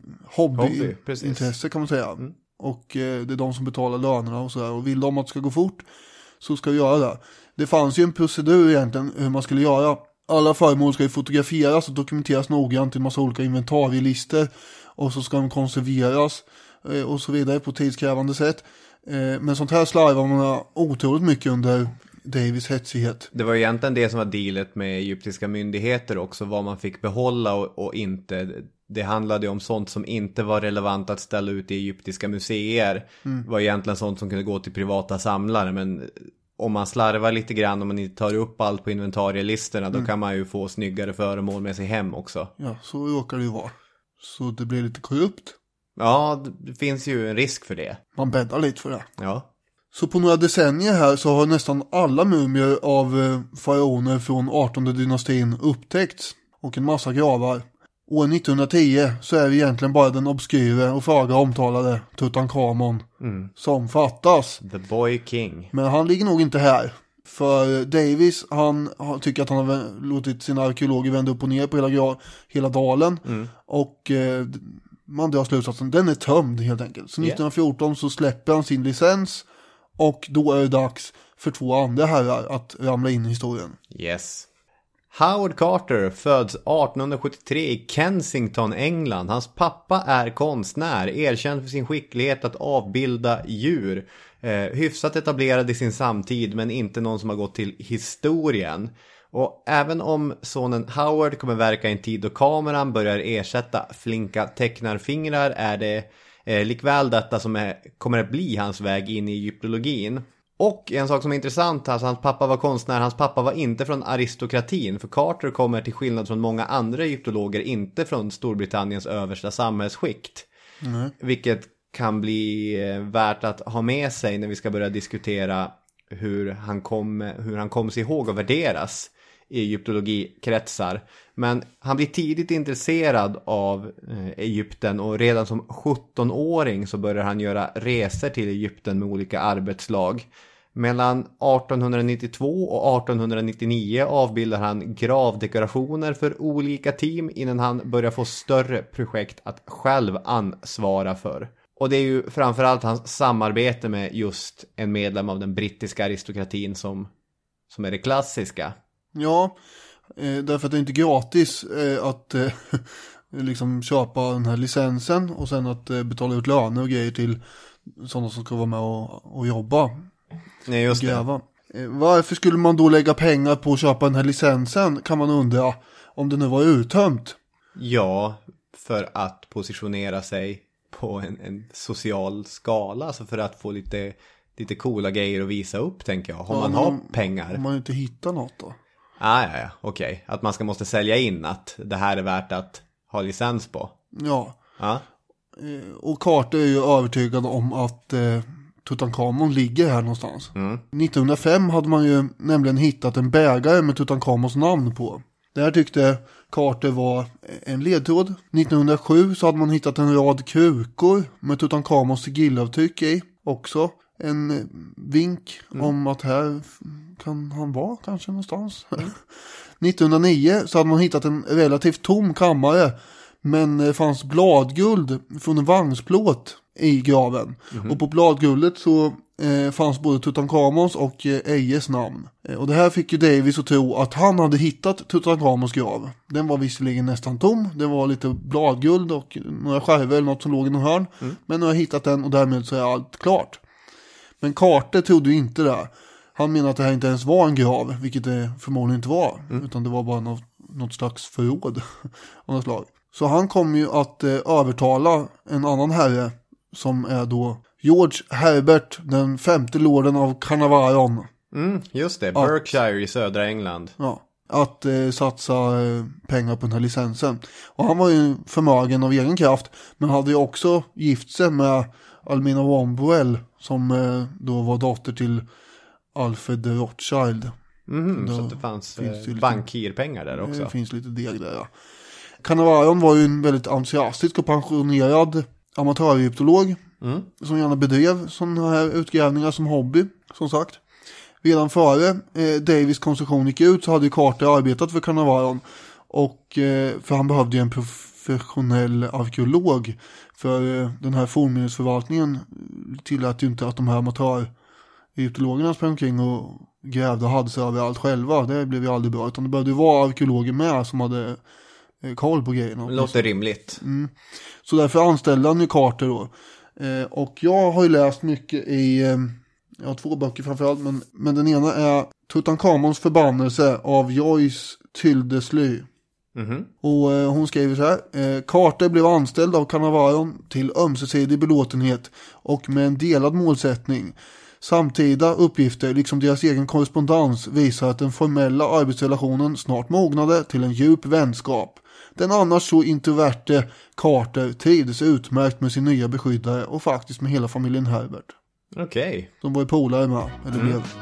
hobbyintresse hobby, kan man säga. Mm. Och eh, det är de som betalar lönerna och sådär. Och vill de att det ska gå fort så ska vi göra det. Det fanns ju en procedur egentligen hur man skulle göra. Alla föremål ska ju fotograferas och dokumenteras noggrant i en massa olika inventarielister. Och så ska de konserveras eh, och så vidare på tidskrävande sätt. Eh, men sånt här slarvar man otroligt mycket under Davis hetsighet. Det var egentligen det som var dealet med egyptiska myndigheter också. Vad man fick behålla och, och inte. Det handlade om sånt som inte var relevant att ställa ut i egyptiska museer. Mm. Det var egentligen sånt som kunde gå till privata samlare. Men om man slarvar lite grann, om man inte tar upp allt på inventarielistorna, då Mm. kan man ju få snyggare föremål med sig hem också. Ja, så råkar det ju vara. Så det blir lite korrupt. Ja, det finns ju en risk för det. Man bäddar lite för det. Ja. Så på några decennier här så har nästan alla mumier av eh, faraoner från artonde dynastin upptäckts. Och en massa gravar. År nittonhundratio så är det egentligen bara den obskyre och fagra omtalade Tutankhamon Mm. som fattas. The Boy King. Men han ligger nog inte här. För Davis, han har- tycker att han har vä- låtit sina arkeologer vända upp och ner på hela, gra- hela dalen. Mm. Och eh, man drar slutsatsen, den är tömd helt enkelt. Så Yeah. nittonhundrafjorton så släpper han sin licens. Och då är det dags för två andra herrar att ramla in i historien. Yes. Howard Carter föds artonhundrasjuttiotre i Kensington, England. Hans pappa är konstnär, erkänd för sin skicklighet att avbilda djur. Eh, hyfsat etablerad i sin samtid, men inte någon som har gått till historien. Och även om sonen Howard kommer verka i en tid då kameran börjar ersätta flinka tecknarfingrar, är det eh, likväl detta som är, kommer att bli hans väg in i egyptologin. Och en sak som är intressant, alltså hans pappa var konstnär, hans pappa var inte från aristokratin, för Carter kommer till skillnad från många andra egyptologer inte från Storbritanniens översta samhällsskikt. Mm. Vilket kan bli eh, värt att ha med sig när vi ska börja diskutera hur han kom, hur han kom sig ihåg och värderas i egyptologikretsar. Men han blir tidigt intresserad av eh, Egypten, och redan som sjuttonåring så börjar han göra resor till Egypten med olika arbetslag. Mellan artonhundranittiotvå och artonhundranittionio avbildar han gravdekorationer för olika team innan han börjar få större projekt att själv ansvara för. Och det är ju framförallt hans samarbete med just en medlem av den brittiska aristokratin som, som är det klassiska. Ja, eh, därför att det är inte gratis eh, att eh, liksom köpa den här licensen och sen att eh, betala ut löner och grejer till sådana som ska vara med och, och jobba. Nej, just det. Eh, varför skulle man då lägga pengar på att köpa den här licensen, kan man undra, om det nu var uttömt? Ja, för att positionera sig på en, en social skala, alltså för att få lite, lite coola grejer att visa upp, tänker jag. Om Ja, man men har om, pengar. Om man inte hittar något då? Ah, ja, ja, okej. Okay. Att man ska måste sälja in att det här är värt att ha licens på. Ja. Ja. Eh, och Carter är ju övertygad om att eh, Tutankhamon ligger här någonstans. Mm. nittonhundrafem hade man ju nämligen hittat en bägare med Tutankhamons namn på. Det här tyckte Carter var en ledtråd. nittonhundrasju så hade man hittat en rad krukor med Tutankhamons sigillavtryck i. Också en vink mm. om att här kan han vara kanske någonstans. Mm. nittonhundranio så hade man hittat en relativt tom kammare, men det fanns bladguld från en vagnsplåt i graven. Mm. Och på bladguldet så eh, fanns både Tutankhamons och eh, Ejes namn. Eh, och det här fick ju Davis att tro att han hade hittat Tutankhamons grav. Den var visserligen nästan tom. Det var lite bladguld och några skärvor eller något som låg i någon hörn. Mm. Men nu har jag hittat den och därmed så är allt klart. Men Carter trodde ju inte det. Han menade att det här inte ens var en grav, vilket det förmodligen inte var. Mm. Utan det var bara något, något slags förråd av något slag. Så han kom ju att eh, övertala en annan herre som är då George Herbert, den femte lorden av Carnarvon. Mm, just det, Berkshire att, i södra England. Ja, att eh, satsa eh, pengar på den här licensen. Och han var ju förmögen av egen kraft, men hade ju också gift sig med Almina Wombwell, som eh, då var dotter till Alfred Rothschild. Mm, så att det fanns eh, bankirpengar där också. Det finns lite deg där, ja. Carnarvon var ju en väldigt entusiastisk och pensionerad amatöregyptolog mm. som gärna bedrev sådana här utgrävningar som hobby, som sagt. Redan före eh, Davis konstruktion gick ut så hade ju Carter arbetat för Carnarvon, och eh, för han behövde ju en professionell arkeolog, för eh, den här fornminnesförvaltningen tillät ju inte att de här amatöregyptologerna sprang omkring och grävde och hade sig överallt själva. Det blev ju aldrig bra, utan det behövde ju vara arkeologer med som hade koll på grejerna. Det låter rimligt. Mm. Så därför anställde han ju Carter då. Eh, och jag har ju läst mycket i, eh, jag har två böcker framförallt, men, men den ena är Tutankhamons förbannelse av Joyce Tyldesley. Mm-hmm. Och eh, hon skriver så här: eh, Carter blev anställd av Carnarvon till ömsesidig belåtenhet och med en delad målsättning. Samtida uppgifter, liksom deras egen korrespondens, visar att den formella arbetsrelationen snart mognade till en djup vänskap. Den annars så introverte Carter trivdes utmärkt med sin nya beskyddare och faktiskt med hela familjen Herbert. Okej. Okay. De var ju polare med, eller mm. blev.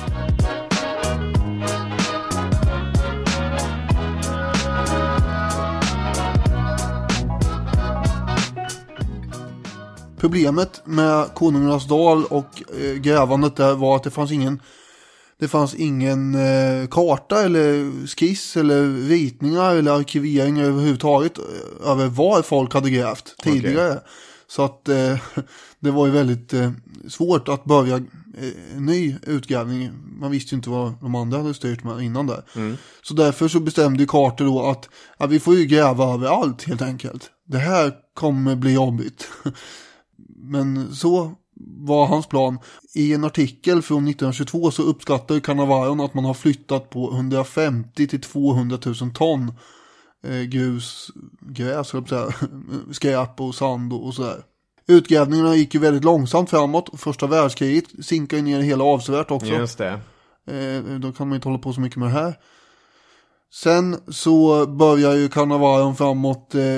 Problemet med Konungarnas dal och eh, grävandet där var att det fanns ingen det fanns ingen eh, karta eller skiss eller ritningar eller arkiveringar överhuvudtaget eh, över var folk hade grävt tidigare. Okay. Så att eh, det var ju väldigt eh, svårt att börja eh, en ny utgrävning. Man visste ju inte vad de andra hade styrt med innan där. Mm. Så därför så bestämde Carter då att ja, vi får ju gräva över allt helt enkelt. Det här kommer bli jobbigt. Men så var hans plan. I en artikel från nittonhundratjugotvå så uppskattar Cannavaro att man har flyttat på hundrafemtio till tvåhundratusen ton eh, grus, gräs, skräp och sand och, och sådär. Utgrävningarna gick ju väldigt långsamt framåt. Första världskriget sinkade ner hela avsevärt också. Just det. Eh, då kan man inte hålla på så mycket med det här. Sen så börjar ju Cannavaro framåt eh,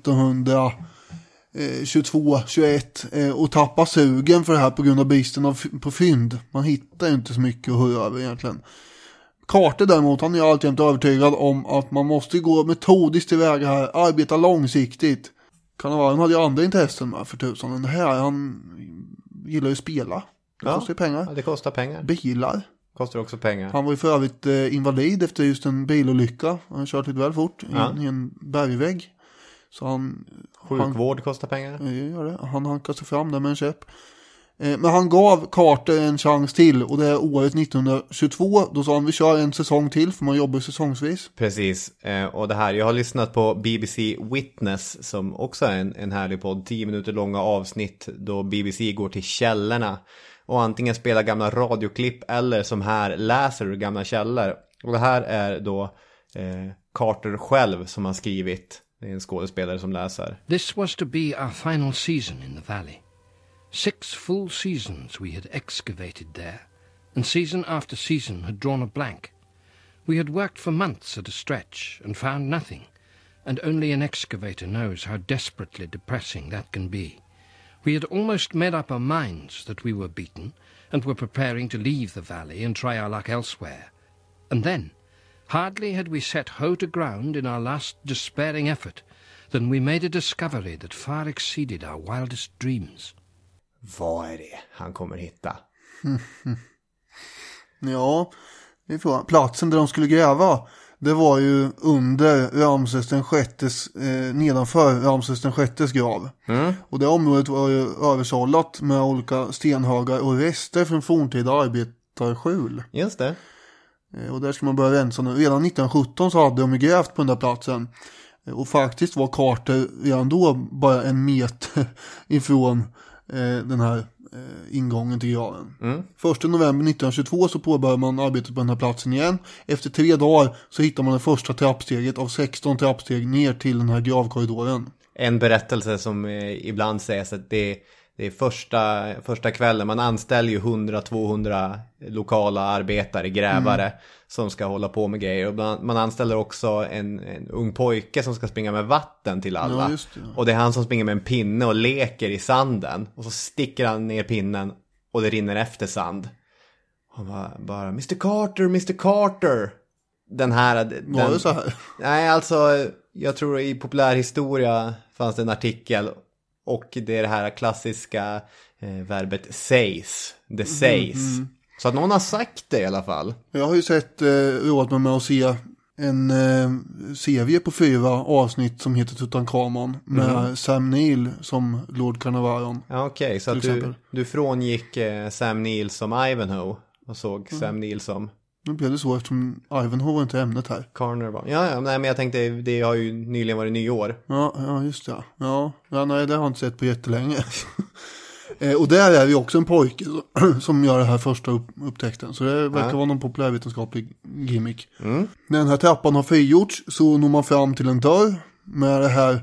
nittonhundratjugotvå tjugoett eh, och tappa sugen för det här på grund av bristen av, på fynd. Man hittar ju inte så mycket att höra över egentligen. Carter däremot, han är alltid övertygad om att man måste gå metodiskt tillväga här, arbeta långsiktigt. Cannavaro hade ju andra intressen med för tusan. Det här, han gillar ju spela. Det ja, kostar ju pengar. Ja, det kostar pengar. Bilar. Kostar också pengar. Han var ju för övrigt eh, invalid efter just en bilolycka. Han har kört lite väl fort ja. in i en bergvägg. Så han... Sjukvård han, kostar pengar. Ja, gör det. Han hankade sig fram där med en käpp. Eh, men han gav Carter en chans till. Och det är året nittonhundratjugotvå. Då sa han, vi kör en säsong till. För man jobbar säsongsvis. Precis. Eh, och det här, jag har lyssnat på B B C Witness. Som också är en, en härlig podd. Tio minuter långa avsnitt. Då B B C går till källorna. Och antingen spelar gamla radioklipp. Eller som här läser ur gamla källor. Och det här är då eh, Carter själv som har skrivit. Det är en skådespelare som läser. This was to be our final season in the valley. Six full seasons we had excavated there, and season after season had drawn a blank. We had worked for months at a stretch and found nothing, and only an excavator knows how desperately depressing that can be. We had almost made up our minds that we were beaten and were preparing to leave the valley and try our luck elsewhere. And then, hardly had we set hoe to ground in our last despairing effort than we made a discovery that far exceeded our wildest dreams. Vad är det han kommer hitta? Ja, det är frågan. Platsen där de skulle gräva, det var ju under Ramses den sjättes, eh, nedanför Ramses den sjättes grav. Mm. Och det området var ju översållat med olika stenhögar och rester från forntida arbetarskjul. Just det. Och där ska man börja rensa nu. Redan nittonhundrasjutton så hade de grävt på den där platsen. Och faktiskt var Carter redan då bara en meter ifrån eh, den här eh, ingången till graven. Mm. första november nittonhundratjugotvå så påbörjade man arbetet på den här platsen igen. Efter tre dagar så hittar man det första trappsteget av sexton trappsteg ner till den här gravkorridoren. En berättelse som eh, ibland sägs att det är Det är första, första kvällen. Man anställer ju hundra till tvåhundra lokala arbetare, grävare mm. som ska hålla på med grejer. Och man anställer också en, en ung pojke som ska springa med vatten till alla. Ja, just det. Och det är han som springer med en pinne och leker i sanden. Och så sticker han ner pinnen och det rinner efter sand. Och han bara, bara mister Carter, mister Carter. Den här... Den, Var det så här? Nej, alltså jag tror i populärhistoria fanns det en artikel. Och det är det här klassiska eh, verbet says. Det says. Mm, mm. Så att någon har sagt det i alla fall. Jag har ju sett eh, råd med mig att se en eh, serie på fyra avsnitt som heter Tutankhamon. Med mm. Sam Neill som Lord Carnarvon. Ja, okej. Okay. Så att du, du frångick eh, Sam Neill som Ivanhoe. Och såg mm. Sam Neill som... Nu blev det så eftersom Ivanhoe var inte ämnet här. Carnarvon. Ja, ja, nej, men jag tänkte det har ju nyligen varit nyår. Ja, ja just det. Ja, ja nej, det har jag inte sett på jättelänge. eh, och där är vi också en pojke som gör det här första upp, upptäckten. Så det verkar ja. vara någon populärvetenskaplig gimmick. Mm. När den här trappan har frigjorts så når man fram till en dörr med det här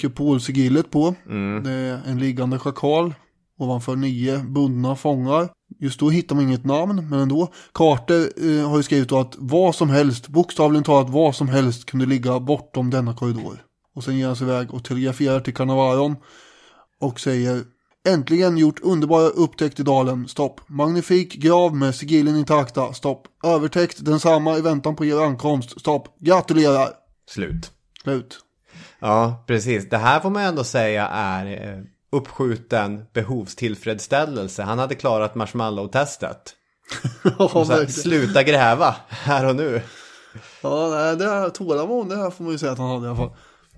nekropolsigillet på. Mm. Det är en liggande schakal ovanför nio bundna fångar. just då hittar man inget namn, men ändå. Carter eh, har ju skrivit då att vad som helst, bokstavligen talat vad som helst kunde ligga bortom denna korridor. Och sen ger han sig iväg och telegraferar till Carnarvon och säger: äntligen gjort underbara upptäckt i dalen, stopp. Magnifik grav med sigillen intakta, stopp. Övertäckt densamma i väntan på er ankomst, stopp. Gratulerar. Slut. Slut. Ja, precis. Det här får man ändå säga är eh, uppskjuten behovstillfredsställelse. Han hade klarat marshmallow-testet. Och så här, sluta gräva här och nu. Ja, nej, det här tålamod, det här får man ju säga att han hade i alla fall.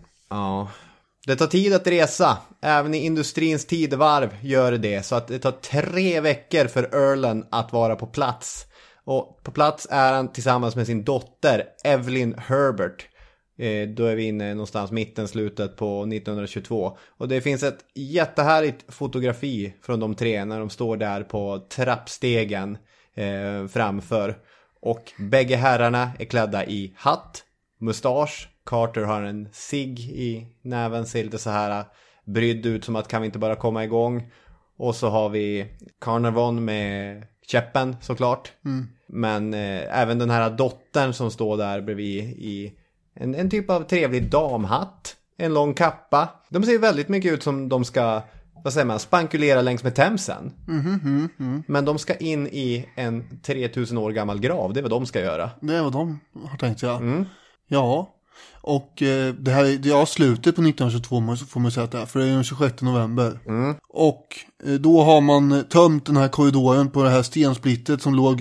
Ja. Det tar tid att resa. Även i industrins tidevarv gör det. Så att det tar tre veckor för Erlen att vara på plats. Och på plats är han tillsammans med sin dotter Evelyn Herbert. Eh, då är vi inne någonstans mitten, slutet på nittonhundratjugotvå. Och det finns ett jättehärligt fotografi från de tre när de står där på trappstegen eh, framför. Och bägge herrarna är klädda i hatt, mustasch. Carter har en cigg i näven, ser lite så här brydd ut som att kan vi inte bara komma igång. Och så har vi Carnarvon med käppen såklart. Mm. Men eh, även den här dottern som står där bredvid i en, en typ av trevlig damhatt. En lång kappa. De ser väldigt mycket ut som de ska, vad säger man, spankulera längs med Themsen. Mm, mm, mm. Men de ska in i en tretusen år gammal grav. Det är vad de ska göra. Det är vad de har tänkt, ja. Mm. Ja. Och eh, det här det är slutet på nittonhundratjugotvå, får man säga att det är, för det är den tjugosjätte november. Mm. Och eh, då har man tömt den här korridoren på det här stensplittet som låg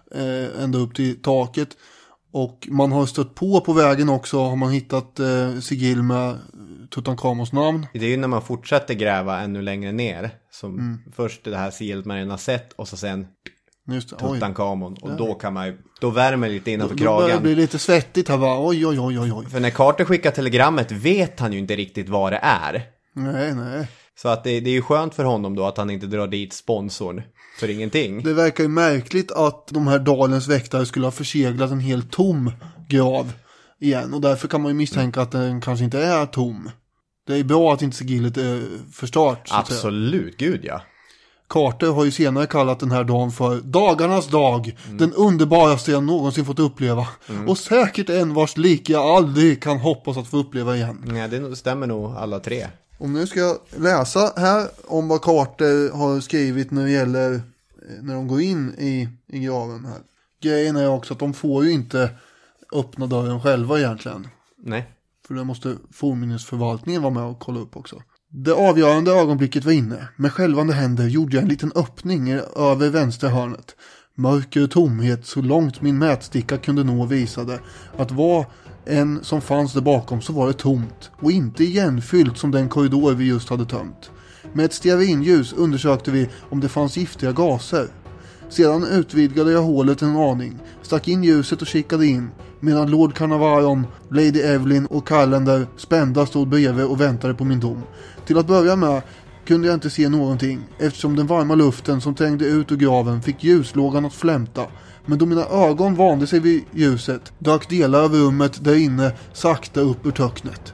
eh, ända upp till taket. Och man har stött på på vägen också, har man hittat eh, sigill med Tutankhamons namn. Det är ju när man fortsätter gräva ännu längre ner. Som Mm. först det här sigillet man redan har sett och så sen Just det, Tutankhamon. Och Ja. då kan man ju, då värmer det lite innanför Då, då börjar det kragen. bli lite svettigt här, va? Oj, oj, oj, oj, oj. För när Carter skickar telegrammet vet han ju inte riktigt vad det är. Nej, nej. Så att det, det är ju skönt för honom då att han inte drar dit sponsorn för ingenting. Det verkar ju märkligt att de här dalens väktare skulle ha förseglat en helt tom grav igen. Och därför kan man ju misstänka att den kanske inte är tom. Det är bra att inte sigillet är förstört. Så att säga. Absolut, gud ja. Carter har ju senare kallat den här dagen för dagarnas dag. Mm. Den underbaraste jag någonsin fått uppleva. Mm. Och säkert en vars like jag aldrig kan hoppas att få uppleva igen. Nej, det stämmer nog alla tre. Om nu ska jag läsa här om vad Carter har skrivit när det gäller när de går in i, i graven här. Grejen är också att de får ju inte öppna dörren själva egentligen. Nej. För det måste fornminnesförvaltningen vara med och kolla upp också. Det avgörande ögonblicket var inne. Med skälvande händer gjorde jag en liten öppning över vänstra hörnet. Mörker och tomhet så långt min mätsticka kunde nå visade att vad en som fanns där bakom så var det tomt och inte igenfyllt som den korridor vi just hade tömt. Med ett stearinljus undersökte vi om det fanns giftiga gaser. Sedan utvidgade jag hålet en aning, stack in ljuset och kikade in, medan Lord Carnarvon, Lady Evelyn och Calendar spända stod bredvid och väntade på min dom. Till att börja med kunde jag inte se någonting, eftersom den varma luften som trängde ut ur graven fick ljuslågan att flämta. Men då mina ögon vande sig vid ljuset, dök delar av rummet där inne sakta upp ur töcknet.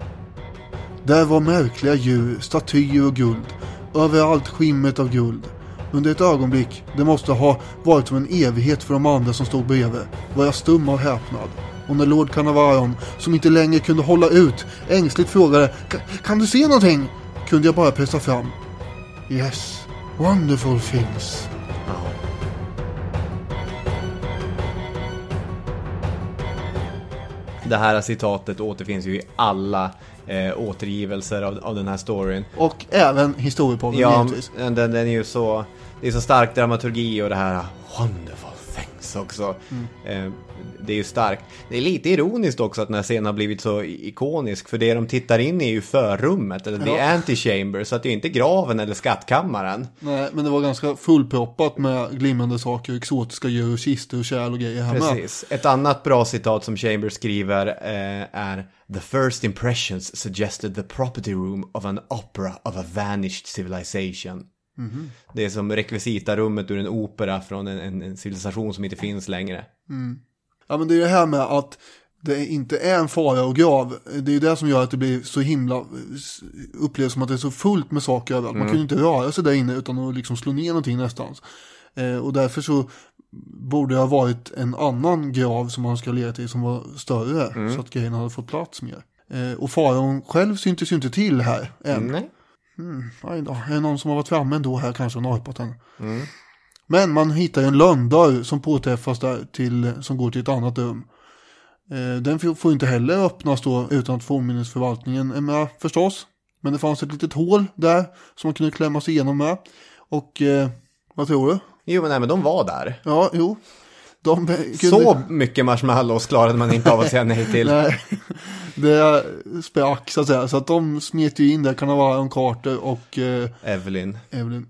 Där var märkliga djur, statyer och guld, överallt skimmet av guld. Under ett ögonblick, det måste ha varit som en evighet för de andra som stod bredvid, var jag stum av häpnad. Och när Lord Carnarvon, som inte längre kunde hålla ut, ängsligt frågade: kan du se någonting? Kunde jag bara pressa fram: yes, wonderful things. Det här citatet återfinns ju i alla eh, återgivelser av, av den här storyn. Och även historiepodden, ja, givetvis. Den, den är ju så, det är så stark dramaturgi och det här wonderful things också. Mm. Eh, det är ju starkt. Det är lite ironiskt också att den här scenen har blivit så ikonisk, för det de tittar in i är ju förrummet, eller ja. Det är antechamber, så att det är inte graven eller skattkammaren. Nej, men det var ganska fullproppat med glimmande saker, exotiska djur, kistor och kärl och grejer hemma. Precis. Ett annat bra citat som Chambers skriver eh, är: "The first impressions suggested the property room of an opera of a vanished civilization." Mm-hmm. Det är som rekvisitarummet ur en opera från en, en, en civilisation som inte finns längre. Mm. Ja, men det är det här med att det inte är en fara och grav. Det är ju det som gör att det blir så himla, upplevs som att det är så fullt med saker överallt. Mm. Man kan ju inte röra sig där inne utan att liksom slå ner någonting nästan. Eh, och därför så borde det ha varit en annan grav som han ska leta i som var större. Mm. Så att grejerna hade fått plats mer. Eh, och faraon själv syntes ju inte till här än. Nej. Mm, nej då. Är det någon som har varit framme ändå här kanske och norpat den. Mm. Men man hittar en lönndörr som påträffas där till, som går till ett annat rum. Eh, den får inte heller öppnas då utan att fornminnesförvaltningen är med förstås. Men det fanns ett litet hål där som man kunde klämma sig igenom med. Och eh, vad tror du? Jo men nej men de var där. Ja, jo. De kunde... Så mycket marshmallows klarade man inte av att säga nej till. Nej, det sprack så att säga. Så att de smet ju in där, kan det vara Aaron Carter och eh, Evelyn. Evelyn.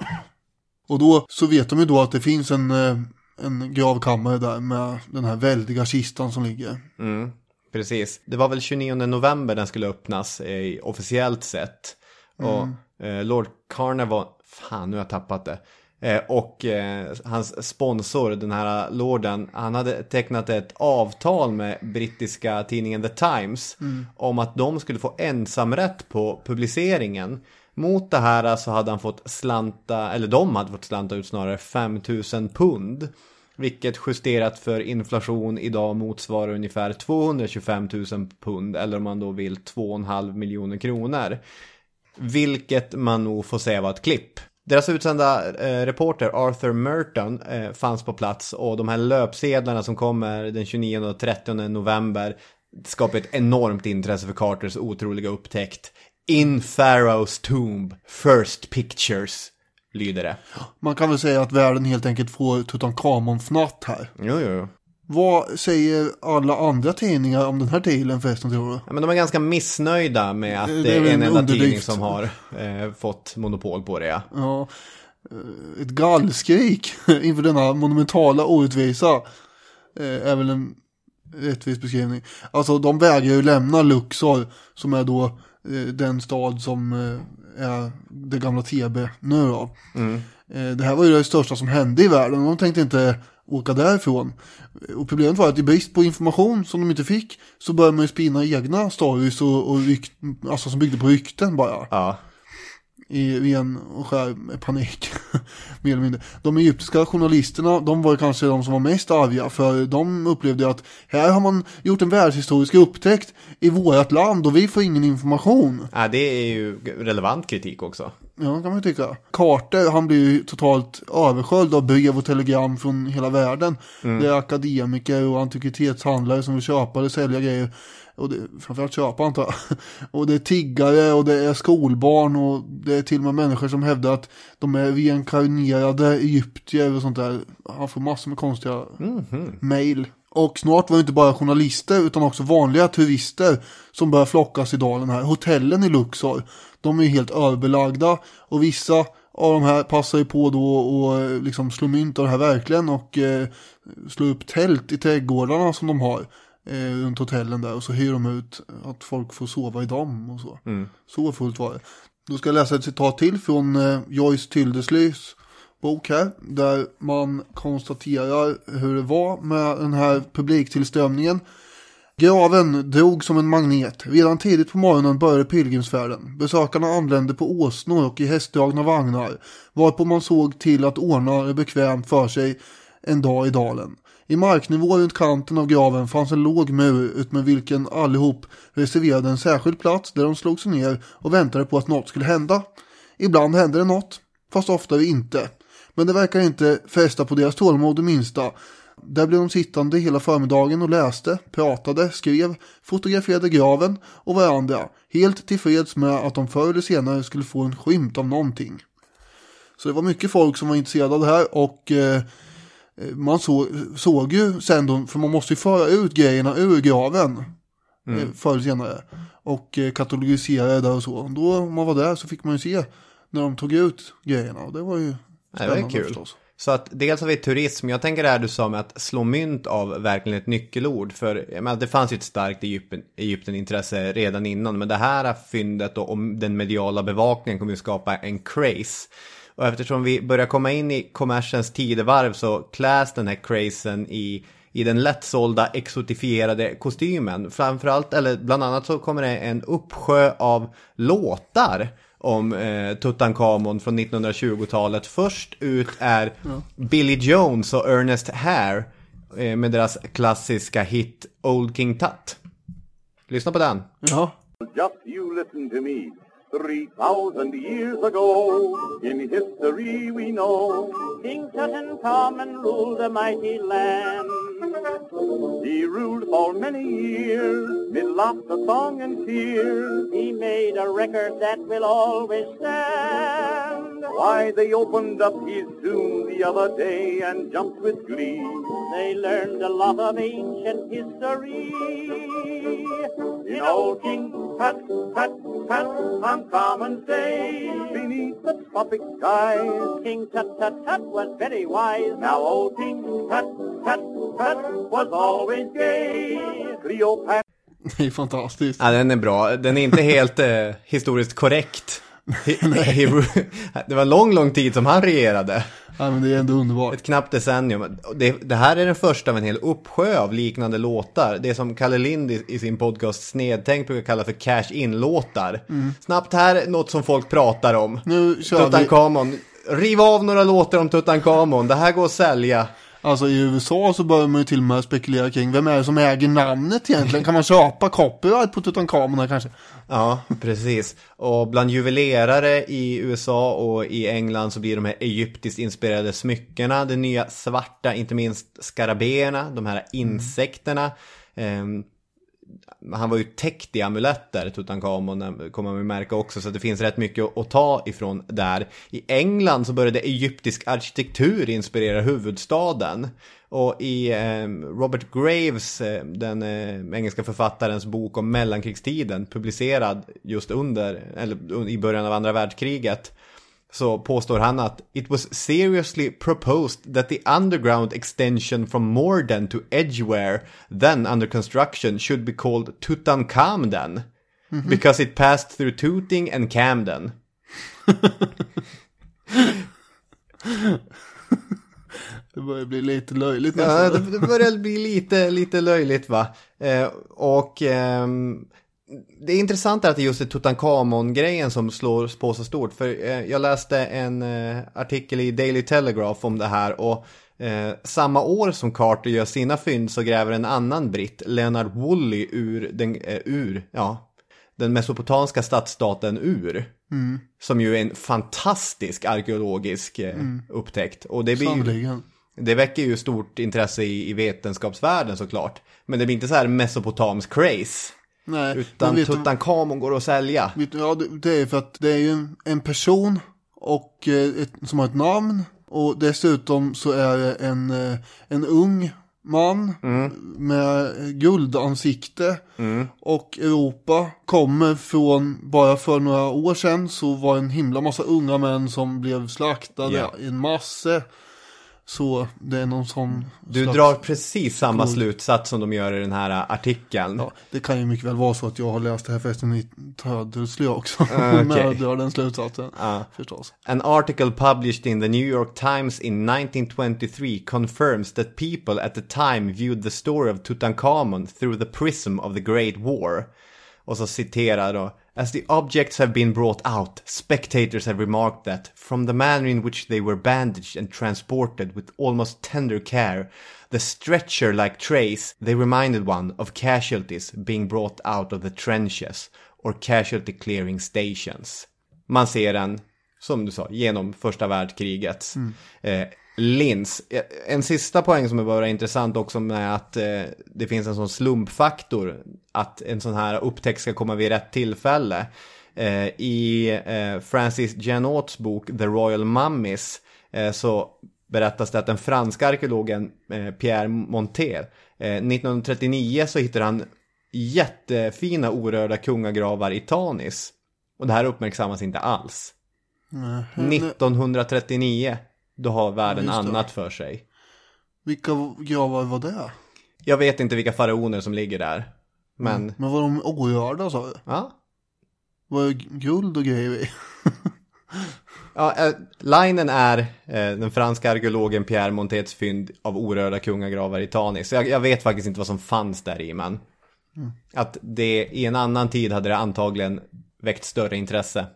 Och då så vet de ju då att det finns en, en gravkammare där med den här väldiga kistan som ligger. Mm, precis. Det var väl tjugonionde november den skulle öppnas eh, officiellt sett. Och mm. eh, Lord Carner var, fan nu har jag tappat det. Eh, och eh, hans sponsor, den här lorden, han hade tecknat ett avtal med brittiska tidningen The Times mm. om att de skulle få ensamrätt på publiceringen. Mot det här så hade han fått slanta, eller de hade fått slanta ut snarare fem tusen pund. Vilket justerat för inflation idag motsvarar ungefär tvåhundratjugofem tusen pund. Eller om man då vill två komma fem miljoner kronor. Vilket man nog får säga var ett klipp. Deras utsända eh, reporter Arthur Merton eh, fanns på plats. Och de här löpsedlarna som kommer den tjugonionde och trettionde november skapar ett enormt intresse för Carters otroliga upptäckt. In Pharaoh's Tomb, First Pictures, lyder det. Man kan väl säga att världen helt enkelt får Tutankhamon-fnatt här. Jo, jo. Vad säger alla andra tidningar om den här dealen förresten, tror du? Ja, men de är ganska missnöjda med att det, det är en, en enda underdrift. Tidning som har eh, fått monopol på det. Ja. ja, ett gallskrik inför denna monumentala orättvisa eh, är väl en rättvis beskrivning. Alltså, de vägrar ju lämna Luxor, som är då den stad som är det gamla T B nu då. Mm. Det här var ju det största som hände i världen. De tänkte inte åka därifrån. Och problemet var att i brist på information som de inte fick så började man ju spinna egna stories och, och rykt, alltså som byggde på rykten bara. Ja. I ren och skär panik. Mer eller mindre. De egyptiska journalisterna, de var kanske de som var mest arga, för de upplevde att här har man gjort en världshistorisk upptäckt i vårt land och vi får ingen information. Ja, det är ju relevant kritik också. Ja, kan man ju tycka. Carter, han blir ju totalt översköljd av brev och telegram från hela världen. Mm. Det är akademiker och antikvitetshandlare som vill köpa eller sälja grejer. Och det, framförallt köpa antar jag. Och det är tiggare och det är skolbarn och det är till och med människor som hävdar att de är reinkarnerade egyptier och sånt där. Han får massor med konstiga mm-hmm. mejl. Och snart var det inte bara journalister utan också vanliga turister som börjar flockas i dalen här. Hotellen i Luxor, de är ju helt överbelagda och vissa av de här passar ju på då och liksom slå mynt av det här verkligen och eh, slå upp tält i trädgårdarna som de har eh, runt hotellen där och så hyr de ut att folk får sova i dem och så. Mm. Så fullt var det. Då ska jag läsa ett citat till från eh, Joyce Tildeslys bok här, där man konstaterar hur det var med den här publiktillströmningen. Graven drog som en magnet. Redan tidigt på morgonen började pilgrimsfärden. Besökarna anlände på åsnor och i hästdragna vagnar, varpå man såg till att ordna det bekvämt för sig en dag i dalen. I marknivå runt kanten av graven fanns en låg mur ut med vilken allihop reserverade en särskild plats där de slog sig ner och väntade på att något skulle hända. Ibland hände det något, fast oftare inte. Men det verkar inte fästa på deras tålamod det minsta. Där blev de sittande hela förmiddagen och läste, pratade, skrev, fotograferade graven och varandra. Helt tillfreds med att de förr eller senare skulle få en skymt av någonting. Så det var mycket folk som var intresserade av det här och eh, man så, såg ju sen då, för man måste ju föra ut grejerna ur graven mm. eh, förr eller senare. Och eh, katalogisera det där och så. Då om man var där så fick man ju se när de tog ut grejerna och det var ju spännande. Det var kul. Förstås. Så att dels har vi turism, jag tänker det här du sa med att slå mynt av verkligen ett nyckelord. För jag menar, det fanns ju ett starkt Egypten, Egypten-intresse redan innan. Men det här fyndet och om den mediala bevakningen kommer att skapa en craze. Och eftersom vi börjar komma in i kommersens tidevarv så kläs den här crazen i, i den lättsålda exotifierade kostymen. Framförallt, eller bland annat så kommer det en uppsjö av låtar om eh, Tutankhamon från nittonhundratjugotalet. Först ut är ja. Billy Jones och Ernest Hare eh, med deras klassiska hit Old King Tut. Lyssna på den. Ja. Just you listen to me. Three thousand years ago, in history we know, King Tutankhamun ruled a mighty land. He ruled for many years, mid laughter, song and tears. He made a record that will always stand. Why, they opened up his tomb the other day and jumped with glee. They learned a lot of ancient history. You know, King Tut, Tut, Tut, on common day, beneath the tropic skies, King Tut, Tut, Tut was very wise. Now old King Tut, Tut, Tut was always gay. Cleopatra. Det är fantastiskt. Ja, den är bra. Den är inte helt eh, historiskt korrekt. Det var en lång, lång tid som han regerade. Ja, men det är ändå underbart. Ett knappt decennium. Det, det här är den första av en hel uppsjö av liknande låtar. Det som Kalle Lind i, i sin podcast Snedtänk brukar kalla för cash-in-låtar. Mm. Snabbt här, något som folk pratar om. Nu kör Tutankhamon. Vi... Riv av några låtar om Tutankhamon. Det här går att sälja. Alltså i U S A så börjar man ju till och med spekulera kring vem är det som äger namnet egentligen? Kan man köpa copyright på Tutankhamon kanske? Ja, precis. Och bland juvelerare i U S A och i England så blir de här egyptiskt inspirerade smyckena, det nya svarta, inte minst skarabéerna, de här insekterna. Mm. Han var ju täckt i amuletter, Tutankhamon, kommer man märka också, så det finns rätt mycket att ta ifrån där. I England så började egyptisk arkitektur inspirera huvudstaden. Och i eh, Robert Graves, eh, den eh, engelska författarens bok om mellankrigstiden, publicerad just under, eller i början av andra världskriget, så påstår han att it was seriously proposed that the underground extension from Morden to Edgware, then under construction, should be called Tutankhamden, mm-hmm. because it passed through Tooting and Camden. Det börjar bli lite löjligt nästan. Ja, det, det börjar bli lite, lite löjligt, va? Eh, och... Ehm, det är intressant att det just är Tutankhamon-grejen som slår på så stort. För eh, jag läste en eh, artikel i Daily Telegraph om det här. Och eh, samma år som Carter gör sina fynd så gräver en annan britt, Leonard Woolley, ur den, eh, ur, ja, den mesopotamiska stadsstaten Ur. Mm. Som ju är en fantastisk arkeologisk eh, mm. upptäckt. Och det blir ju, det väcker ju stort intresse i, i vetenskapsvärlden såklart. Men det blir inte så här mesopotamisk craze. Nej, utan Tutankhamon går att sälja. Vet, ja, det, det är för att det är ju en, en person och, eh, ett, som har ett namn. Och dessutom så är det en, eh, en ung man mm. med guldansikte. Mm. Och Europa kommer från, bara för några år sedan så var en himla massa unga män som blev slaktade yeah. i en massa. Så det är någon sån... Du drar precis samma god... slutsats som de gör i den här artikeln. Ja, det kan ju mycket väl vara så att jag har läst det här förresten i Tödelsly också. Uh, okay. Men jag drar den slutsatsen, uh. förstås. An article published in the New York Times in nineteen twenty-three confirms that people at the time viewed the story of Tutankhamon through the prism of the Great War. Och så citerar då: as the objects have been brought out, spectators have remarked that, from the manner in which they were bandaged and transported with almost tender care, the stretcher-like trays, they reminded one of casualties being brought out of the trenches or casualty clearing stations. Man ser den, som du sa, genom första världskrigets mm. eh, lins. En sista poäng som är bara intressant också med att eh, det finns en sån slumpfaktor att en sån här upptäckt ska komma vid rätt tillfälle. Eh, I eh, Francis Janot's bok The Royal Mummies eh, så berättas det att den franska arkeologen eh, Pierre Montet eh, nittonhundratrettionio så hittar han jättefina orörda kungagravar i Tanis. Och det här uppmärksammas inte alls. Mm. nittonhundratrettionio då har världen ja, annat för sig. Vilka gravar var det? Jag vet inte vilka faraoner som ligger där. Men, mm. men var de orörda, sa du? Ja. Var det guld och grejer i? Ja, äh, linen är äh, den franska arkeologen Pierre Montets fynd av orörda kungagravar i Tanis. Jag, jag vet faktiskt inte vad som fanns där i, men mm. att det i en annan tid hade det antagligen väckt större intresse.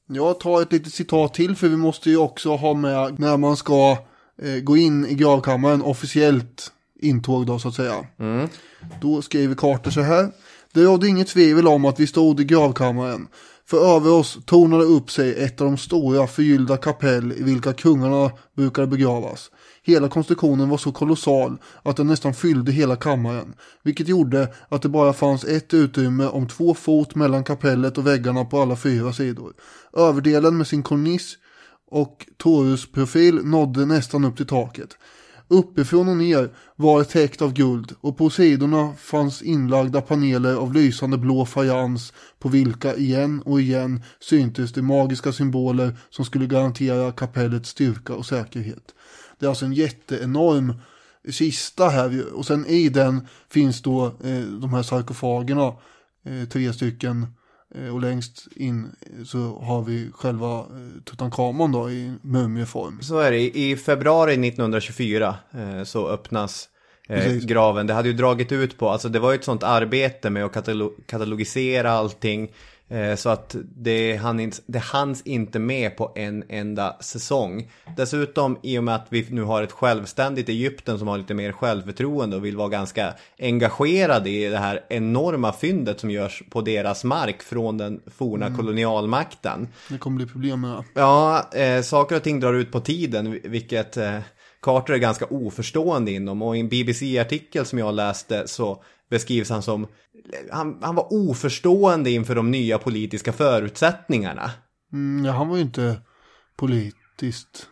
Jag tar ett litet citat till, för vi måste ju också ha med när man ska eh, gå in i gravkammaren, officiellt intåg då så att säga. Mm. Då skriver Carter så här: det rådde inget tvivel om att vi stod i gravkammaren. För över oss tornade upp sig ett av de stora förgyllda kapell i vilka kungarna brukade begravas. Hela konstruktionen var så kolossal att den nästan fyllde hela kammaren, vilket gjorde att det bara fanns ett utrymme om två fot mellan kapellet och väggarna på alla fyra sidor. Överdelen med sin korniss och torusprofil nådde nästan upp till taket. Uppifrån och ner var det täckt av guld, och på sidorna fanns inlagda paneler av lysande blå fajans på vilka igen och igen syntes de magiska symboler som skulle garantera kapellets styrka och säkerhet. Det är alltså en jätteenorm kista här, och sen i den finns då eh, de här sarkofagerna, eh, tre stycken, eh, och längst in så har vi själva eh, Tutankhamon då i mumieform. Så är det. I februari nittonhundratjugofyra eh, så öppnas eh, graven. Det hade ju dragit ut på, alltså det var ju ett sånt arbete med att katalo- katalogisera allting. Så att det, han, det hanns inte med på en enda säsong. Dessutom, i och med att vi nu har ett självständigt Egypten som har lite mer självförtroende och vill vara ganska engagerad i det här enorma fyndet som görs på deras mark från den forna mm. kolonialmakten. Det kommer bli problem med det. Ja, eh, saker och ting drar ut på tiden, vilket eh, Carter är ganska oförstående inom. Och i en B B C-artikel som jag läste så beskrivs han som han, han var oförstående inför de nya politiska förutsättningarna. Mm, ja, han var ju inte politiskt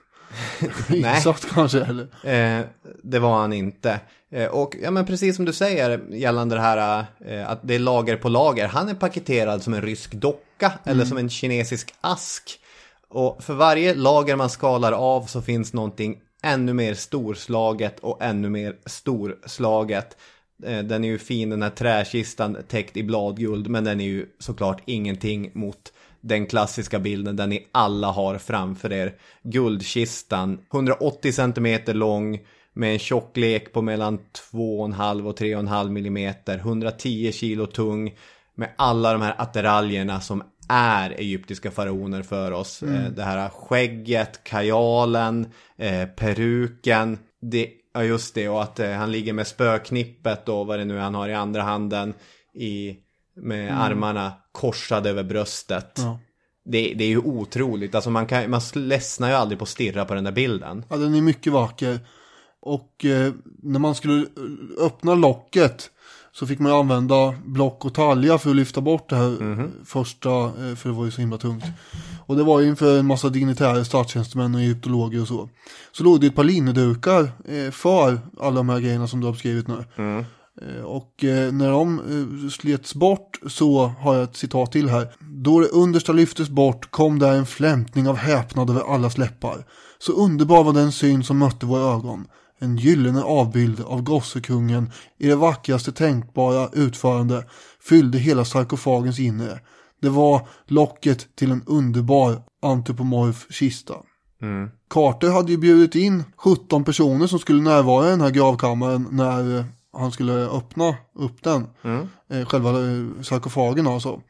insatt kanske eller. Eh, det var han inte. Eh, och ja, men precis som du säger gällande det här eh, att det är lager på lager. Han är paketerad som en rysk docka mm. eller som en kinesisk ask. Och för varje lager man skalar av så finns någonting ännu mer storslaget och ännu mer storslaget. Den är ju fin, den här träkistan täckt i bladguld, men den är ju såklart ingenting mot den klassiska bilden den ni alla har framför er. Guldkistan, hundraåttio centimeter lång med en tjocklek på mellan två komma fem och tre komma fem millimeter, hundratio kilo tung, med alla de här attiraljerna som är egyptiska faraoner för oss. Mm. Det här skägget, kajalen, eh, peruken, det ja just det, och att eh, han ligger med spöknippet och vad det nu han har i andra handen i, med mm. armarna korsade över bröstet. Ja. Det, det är ju otroligt. Alltså man, kan, man ledsnar ju aldrig på att stirra på den där bilden. Ja, den är mycket vacker. Och eh, när man skulle öppna locket så fick man använda block och talja för att lyfta bort det här mm-hmm. första, eh, för det var ju så himla tungt. Och det var ju inför en massa dignitärer, statstjänstemän och egyptologer och så. Så låg det ett par linnedukar eh, för alla de här grejerna som du har beskrivit nu. Mm. Eh, och eh, när de eh, slets bort så har jag ett citat till här. Då det understa lyftes bort kom där en flämtning av häpnad över allas läppar. Så underbar var den syn som mötte våra ögon. En gyllene avbild av gossekungen i det vackraste tänkbara utförande fyllde hela sarkofagens inre. Det var locket till en underbar antropomorf kista. Mm. Carter hade ju bjudit in sjutton personer som skulle närvara i den här gravkammaren när han skulle öppna upp den. Mm. Eh, själva sarkofagen alltså.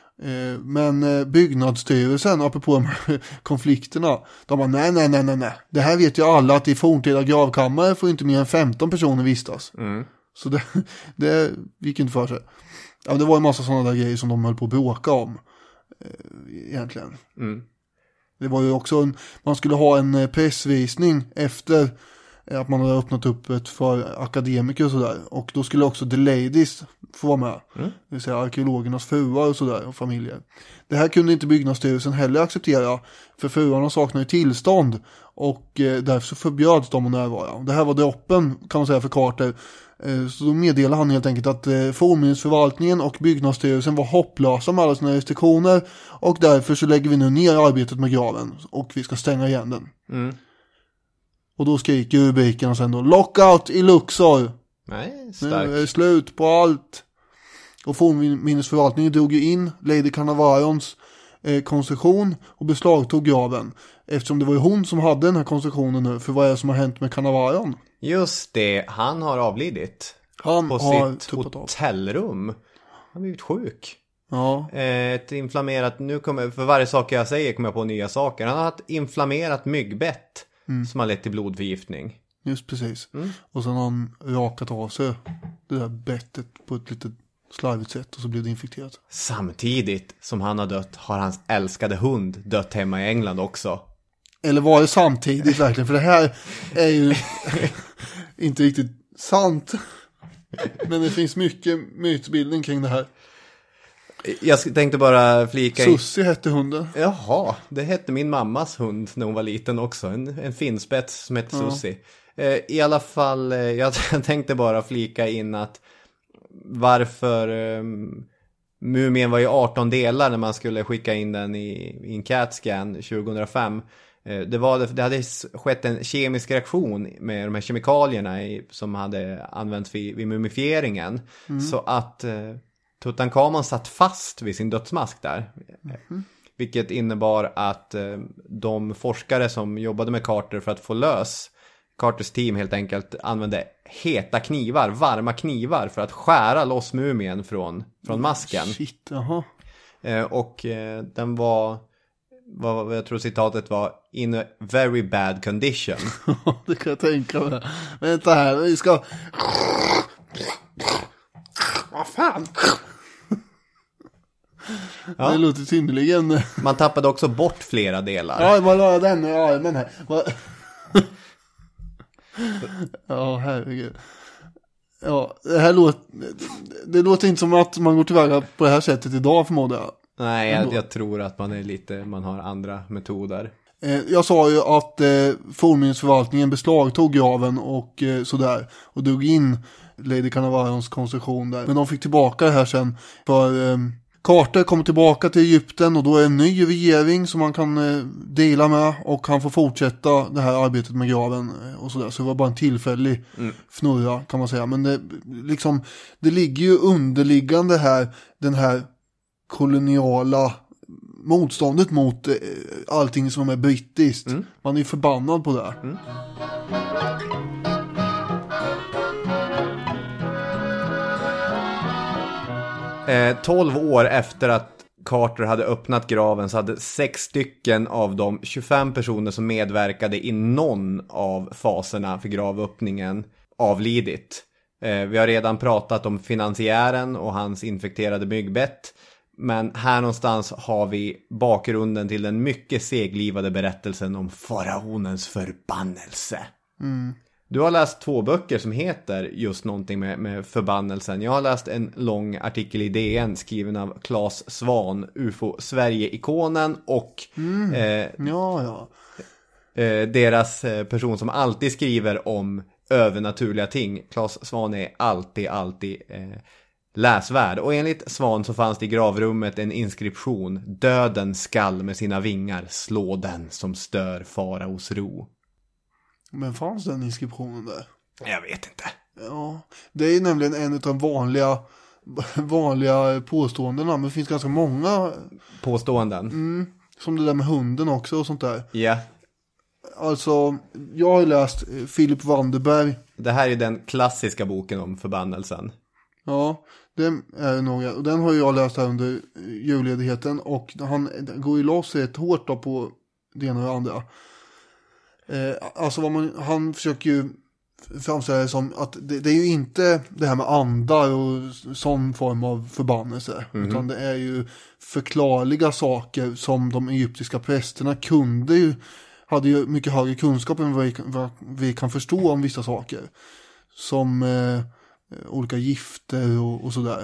Eh, men eh, byggnadsstyrelsen, apropå de här konflikterna, de bara nej, nej, nej, nej, nej. Det här vet ju alla att i forntida gravkammare får inte mer än femton personer vistas. Mm. Så det, det gick inte för sig. Ja, det var en massa sådana där grejer som de höll på att bråka om. Eh, egentligen. Mm. Det var ju också en, man skulle ha en pressvisning efter att man hade öppnat upp ett för akademiker och sådär. Och då skulle också the ladies få vara med. Mm. Det vill säga arkeologernas fruar och sådär och familjer. Det här kunde inte byggnadsstyrelsen heller acceptera. För fruarna saknar ju tillstånd. Och eh, därför så förbjöds de att närvara. Det här var droppen kan man säga för Carter. Eh, så då meddelade han helt enkelt att eh, fornminnesförvaltningen och byggnadsstyrelsen var hopplösa med alla sina restriktioner. Och därför så lägger vi nu ner arbetet med graven. Och vi ska stänga igen den. Mm. Och då skriker rubrikerna sen då lockout i Luxor. Nej, stark. Nu är det slut på allt. Och fornminnesförvaltningen drog ju in Lady Canavarons eh, koncession och beslagtog graven. Eftersom det var ju hon som hade den här koncessionen nu. För vad är det som har hänt med Canavaron? Just det, han har avlidit. Han på har sitt hotellrum. Han har blivit sjuk. Ja. Ett inflammerat, nu kommer, för varje sak jag säger kommer jag på nya saker. Han har ett inflammerat myggbett mm. som har lett till blodförgiftning. Just precis. Mm. Och sen har han rakat av sig det där bettet på ett lite slarvigt sätt och så blev det infekterat. Samtidigt som han har dött har hans älskade hund dött hemma i England också. Eller var det samtidigt verkligen? För det här är ju inte riktigt sant. Men det finns mycket mytbildning kring det här. Jag tänkte bara flika in. Sussi hette hunden. Jaha, det hette min mammas hund när hon var liten också. En, en finspets som hette ja. Sussi. Eh, I alla fall, eh, jag tänkte bara flika in att varför eh, Mumien var i arton delar när man skulle skicka in den i, i en CAT-scan tjugohundrafem. Eh, det, var, det hade skett en kemisk reaktion med de här kemikalierna i, som hade använts vid, vid mumifieringen. Mm. Så att eh, Tutankhamon satt fast vid sin dödsmask där. Mm. Vilket innebar att eh, de forskare som jobbade med Carter för att få lös Carters team helt enkelt använde heta knivar, varma knivar för att skära loss mumien från, från masken. Shit, jaha. Eh, och eh, den var, vad jag tror citatet var, in a very bad condition. Det kan jag tänka mig. Vänta här, vi ska... Vad fan? Ja. Det låter synnerligen... Man tappade också bort flera delar. Ja, man la den i armen här. Ja, herregud. Ja, det här låter... Det låter inte som att man går tillväga på det här sättet idag, förmodar jag. Nej, jag, jag tror att man är lite... Man har andra metoder. Jag sa ju att eh, fornminnesförvaltningen beslagtog graven och eh, sådär. Och drog in Lady Canavarons konstruktion där. Men de fick tillbaka det här sen. För eh, Carter kommer tillbaka till Egypten och då är en ny regering som man kan eh, dela med. Och han får fortsätta det här arbetet med graven eh, och sådär. Så det var bara en tillfällig mm. fnurra kan man säga. Men det, liksom, det ligger ju underliggande här, den här koloniala motståndet mot eh, allting som är brittiskt. Mm. Man är ju förbannad på det. Mm. Eh, tolv år efter att Carter hade öppnat graven så hade sex stycken av de tjugofem personer som medverkade i någon av faserna för gravöppningen avlidit. Eh, vi har redan pratat om finansiären och hans infekterade myggbett. Men här någonstans har vi bakgrunden till den mycket seglivade berättelsen om faraonens förbannelse. Mm. Du har läst två böcker som heter just någonting med, med förbannelsen. Jag har läst en lång artikel i D N skriven av Claes Svan, U F O Sverige-ikonen och mm. eh, ja, ja. Eh, deras person som alltid skriver om övernaturliga ting. Claes Svan är alltid, alltid... Eh, läsvärd. Och enligt Svan så fanns det i gravrummet en inskription: döden skall med sina vingar slå den som stör faraos ro. Men fanns den inskriptionen där? Jag vet inte. Ja, det är nämligen en av de vanliga vanliga påståendena, men det finns ganska många påståenden. Mm, som det där med hunden också och sånt där. Ja. Yeah. Alltså, jag har läst Philip Vanderberg. Det här är den klassiska boken om förbannelsen. Ja, den är nog, och den har jag läst här under julledigheten och han går ju loss rätt hårt då på det ena och det andra. Eh, alltså vad man, han försöker ju framställa det som att det, det är ju inte det här med andar och sån form av förbannelse, mm-hmm. utan det är ju förklarliga saker som de egyptiska prästerna kunde ju, hade ju mycket högre kunskap än vad vi, vad vi kan förstå om vissa saker. Som... Eh, olika gifter och, och sådär.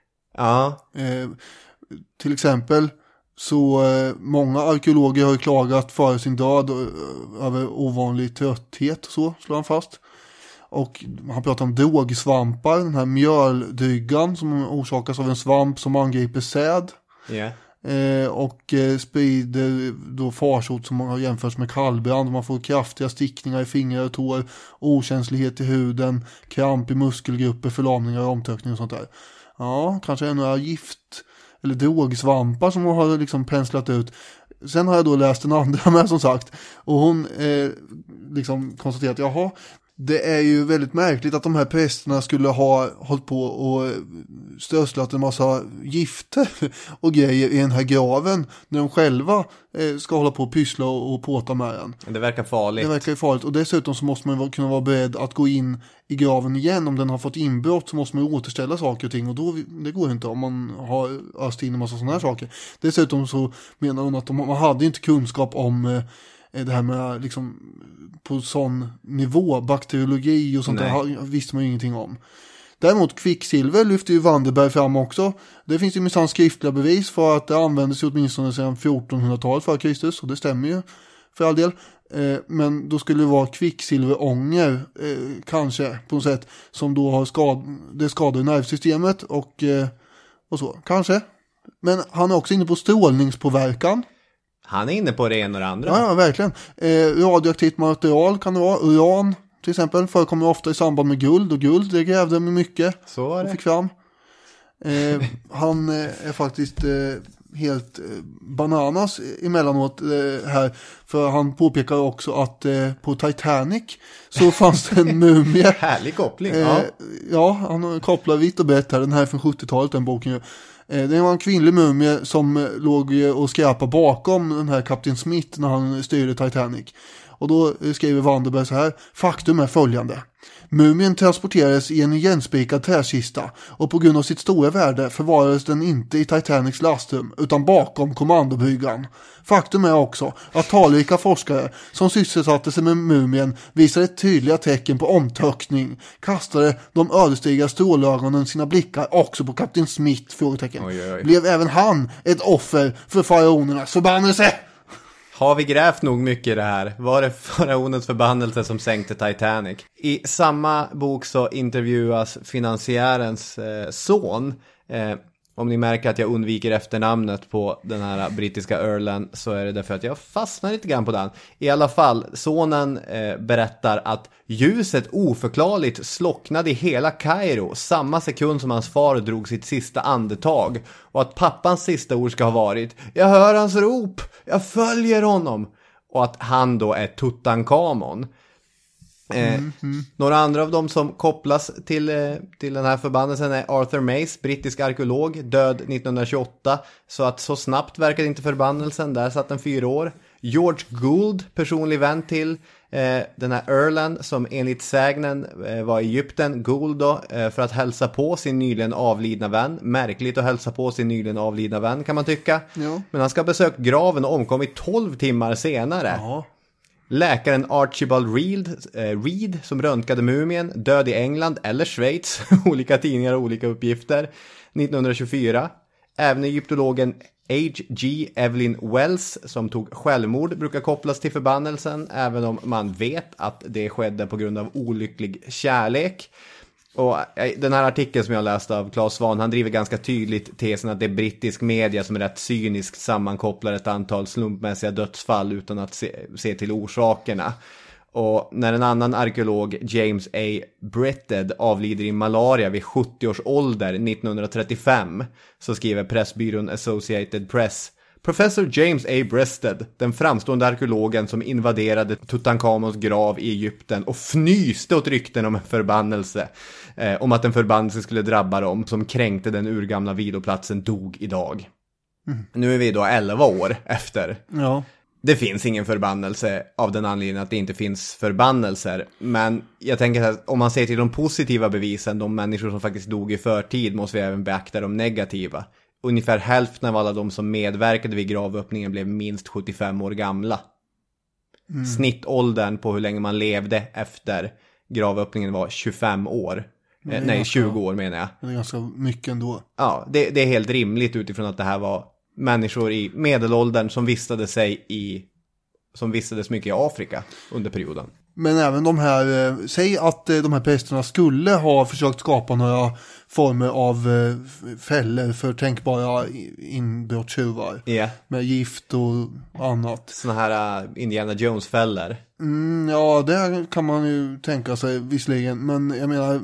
Ja. Eh, till exempel så eh, många arkeologer har ju klagat före sin död eh, över ovanlig trötthet och så, slår han fast. Och han pratar om drogsvampar, den här mjöldrygan som orsakas av en svamp som angriper säd. Yeah. Eh, och eh, sprider då farsot som har jämförts med kallbrand. Man får kraftiga stickningar i fingrar och tår, okänslighet i huden, kramp i muskelgrupper, förlamningar och omtöckning och sånt där. Ja, kanske är några gift eller drogsvampar som har liksom penslat ut. Sen har jag då läst den andra med som sagt, och hon eh, liksom konstaterat, jaha, det är ju väldigt märkligt att de här prästerna skulle ha hållit på och strösslat en massa gifter och grejer i den här graven när de själva ska hålla på och pyssla och påta med den. Det verkar farligt. Det verkar farligt, och dessutom så måste man kunna vara beredd att gå in i graven igen. Om den har fått inbrott så måste man återställa saker och ting, och då, det går inte om man har öst in en massa sådana här saker. Dessutom så menar hon att de, man hade inte kunskap om det här med liksom på sån nivå, bakteriologi och sånt. där visste man ju ingenting om. Däremot kvicksilver lyfter ju Vanderberg fram också. Det finns ju minsann skriftliga bevis för att det användes åtminstone sedan fjortonhundratalet före Kristus, och det stämmer ju för all del. Eh, men då skulle det vara kvicksilverånger eh, kanske på något sätt som då har skad, det skadar nervsystemet och, eh, och så, kanske. Men han är också inne på strålningspåverkan. Han är inne på det ena och det andra. Ja, ja verkligen. Eh, radioaktivt material kan det vara. Uran till exempel förekommer ofta i samband med guld. Och guld, det grävde med mycket. Så är det. Och fick fram. Eh, han eh, är faktiskt eh, helt eh, bananas emellanåt eh, här. För han påpekar också att eh, på Titanic så fanns det en mumie. Härlig koppling. Eh, ja. ja, han kopplar vitt och brett här. Den här är från sjuttiotalet, den boken ju. Det var en kvinnlig mumie som låg och skräpade bakom den här Kapten Smith när han styrde Titanic. Och då skriver Vanderberg så här: faktum är följande. Mumien transporterades i en igenspikad träkista och på grund av sitt stora värde förvarades den inte i Titanics lastrum utan bakom kommandobryggan. Faktum är också att talrika forskare som sysselsatte sig med mumien visade tydliga tecken på omtöckning. Kastade de ödesdigra strålögonen sina blickar också på Kapten Smith, frågetecken. Oj, oj, oj. Blev även han ett offer för faraonernas förbannelse? Har vi grävt nog mycket i det här? Var det faraonens förbannelse som sänkte Titanic? I samma bok så intervjuas finansiärens eh, son. Eh, om ni märker att jag undviker efternamnet på den här brittiska earlen så är det därför att jag fastnar lite grann på den. I alla fall, sonen eh, berättar att ljuset oförklarligt slocknade i hela Kairo samma sekund som hans far drog sitt sista andetag. Och att pappans sista ord ska ha varit: jag hör hans rop, jag följer honom. Och att han då är Tutankhamon. Eh, mm, mm. Några andra av dem som kopplas till, eh, till den här förbannelsen är Arthur Mace, brittisk arkeolog, död nittonhundratjugoåtta. Så att så snabbt verkade inte förbannelsen, där satt en fyra år. George Gould, personlig vän till eh, den här earlen som enligt sägnen eh, var i Egypten. Gould då, eh, för att hälsa på sin nyligen avlidna vän. Märkligt att hälsa på sin nyligen avlidna vän, kan man tycka. Ja. Men han ska besöka graven och omkommit tolv timmar senare. Jaha. Läkaren Archibald Reed, eh, Reed som röntgade mumien, död i England eller Schweiz. Olika tidningar och olika uppgifter. nittonhundratjugofyra. Även egyptologen H G Evelyn Wells som tog självmord brukar kopplas till förbannelsen. Även om man vet att det skedde på grund av olycklig kärlek. Och den här artikeln som jag läste av Claes Svahn, han driver ganska tydligt tesen att det är brittisk media som är rätt cyniskt sammankopplar ett antal slumpmässiga dödsfall utan att se, se till orsakerna. Och när en annan arkeolog, James A. Bretted, avlider i malaria vid sjuttio års ålder nittonhundratrettiofem så skriver pressbyrån Associated Press: Professor James A. Breasted, den framstående arkeologen som invaderade Tutankhamons grav i Egypten och fnyste åt rykten om en förbannelse, eh, om att en förbannelse skulle drabba dem som kränkte den urgamla viloplatsen, dog idag. Mm. Nu är vi då elva år efter. Ja. Det finns ingen förbannelse av den anledningen att det inte finns förbannelser. Men jag tänker att om man ser till de positiva bevisen, de människor som faktiskt dog i förtid, måste vi även beakta de negativa. Ungefär hälften av alla de som medverkade vid gravöppningen blev minst sjuttiofem år gamla. Mm. Snittåldern på hur länge man levde efter gravöppningen var tjugofem år. Eh, nej, ganska, tjugo år menar jag. Det är ganska mycket ändå. Ja, det, det är helt rimligt utifrån att det här var människor i medelåldern som vistade sig i som vistades mycket i Afrika under perioden. Men även de här, säg att de här prästerna skulle ha försökt skapa några former av fällor för tänkbara inbrottstjuvar. Yeah. Med gift och annat. Såna här uh, Indiana Jones-fällor. Mm, ja, det kan man ju tänka sig visserligen. Men jag menar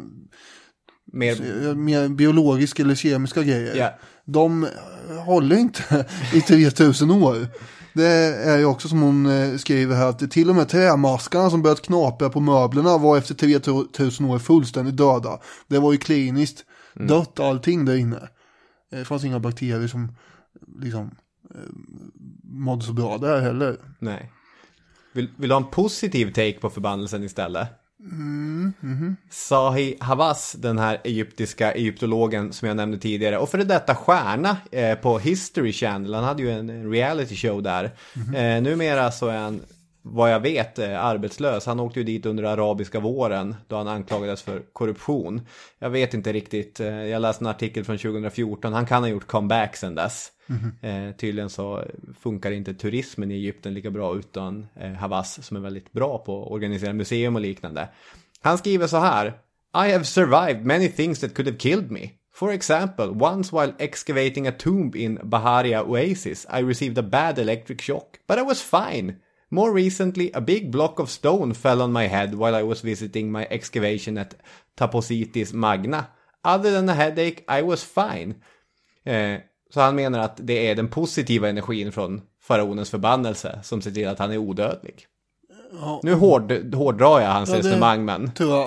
mer, mer biologiska eller kemiska grejer. Yeah. De håller inte i tre tusen år. Det är ju också som hon eh, skriver här, att till och med trämaskarna som börjat knapra på möblerna var efter tre tusen år fullständigt döda. Det var ju kliniskt mm. dött allting där inne. Det fanns inga bakterier som liksom eh, mådde så bra där heller. Nej. Vill, vill du ha en positiv take på förbannelsen istället? Mm, mm-hmm. Zahi Hawass, den här egyptiska egyptologen som jag nämnde tidigare, och för detta stjärna eh, på History Channel. Han hade ju en reality show där. Mm-hmm. eh, numera så är han, vad jag vet, eh, arbetslös. Han åkte ju dit under arabiska våren då han anklagades för korruption. Jag vet inte riktigt, eh, jag läste en artikel från tjugo fjorton. Han kan ha gjort comeback sen dess. Mm-hmm. Eh, tydligen så funkar inte turismen i Egypten lika bra utan eh, Hawass som är väldigt bra på att organisera museum och liknande. Han skriver så här: I have survived many things that could have killed me. For example, once while excavating a tomb in Baharia Oasis, I received a bad electric shock, but I was fine. More recently, a big block of stone fell on my head while I was visiting my excavation at Tapositis Magna. Other than a headache, I was fine. Eh, Så han menar att det är den positiva energin från faraonens förbannelse som ser till att han är odödlig. Ja. Nu hård, hårddrar jag hans ja, resonemang, men... Tyvärr.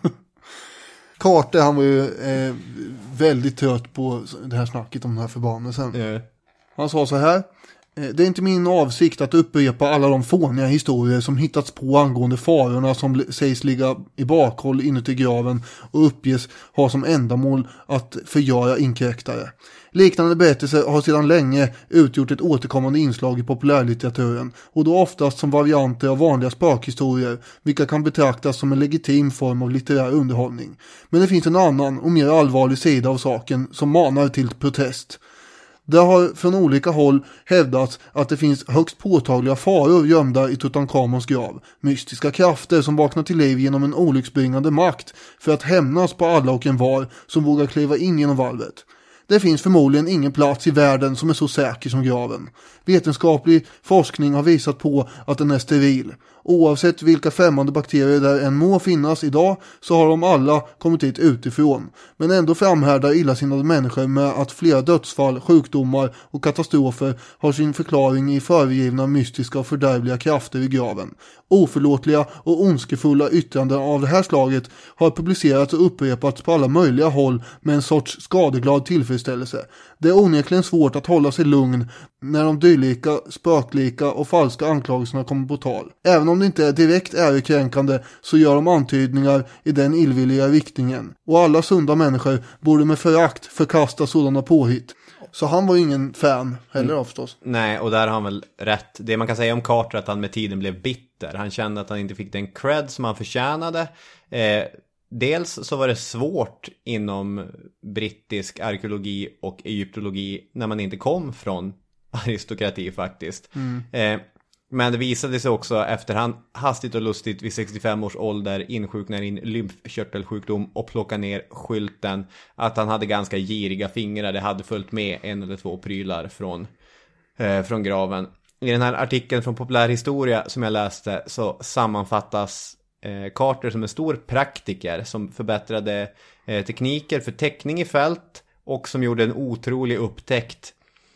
Carter, han var ju eh, väldigt trött på det här snacket om den här förbannelsen. Mm. Han sa så här: det är inte min avsikt att upprepa alla de fåniga historier som hittats på angående farorna som sägs ligga i bakhåll inuti graven och uppges ha som ändamål att förgöra inkräktare. Liknande berättelser har sedan länge utgjort ett återkommande inslag i populärlitteraturen, och då oftast som varianter av vanliga spökhistorier, vilka kan betraktas som en legitim form av litterär underhållning. Men det finns en annan och mer allvarlig sida av saken som manar till protest. Det har från olika håll hävdats att det finns högst påtagliga faror gömda i Tutankhamons grav. Mystiska krafter som vaknar till liv genom en olycksbringande makt för att hämnas på alla och en var som vågar kliva in genom valvet. Det finns förmodligen ingen plats i världen som är så säker som graven. Vetenskaplig forskning har visat på att den är steril. Oavsett vilka främmande bakterier där än må finnas idag så har de alla kommit hit utifrån. Men ändå framhärdar illasinnade människor med att flera dödsfall, sjukdomar och katastrofer har sin förklaring i föregivna mystiska och fördärvliga krafter i graven. Oförlåtliga och ondskefulla yttranden av det här slaget har publicerats och upprepats på alla möjliga håll med en sorts skadeglad tillfredsställelse. Det är onekligen svårt att hålla sig lugn när de dylika, spöklika och falska anklagelserna kommer på tal. Även om det inte är direkt ärekränkande så gör de antydningar i den illvilliga riktningen. Och alla sunda människor borde med förakt förkasta sådana påhitt. Så han var ju ingen fan heller mm. förstås. Nej, och där har han väl rätt. Det man kan säga om Carter är att han med tiden blev bitter. Han kände att han inte fick den cred som han förtjänade. Eh, dels så var det svårt inom brittisk arkeologi och egyptologi när man inte kom från aristokrati faktiskt. Mm. Eh, men det visade sig också efterhand hastigt och lustigt vid sextiofem års ålder insjuknar in lymfkörtelsjukdom och plocka ner skylten att han hade ganska giriga fingrar. Det hade följt med en eller två prylar från, eh, från graven. I den här artikeln från Populärhistoria som jag läste så sammanfattas eh, Carter som en stor praktiker som förbättrade eh, tekniker för teckning i fält och som gjorde en otrolig upptäckt.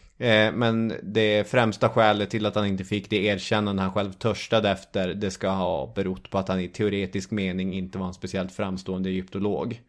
Men det främsta skälet till att han inte fick det erkännande han själv törstade efter, det ska ha berott på att han i teoretisk mening inte var en speciellt framstående egyptolog.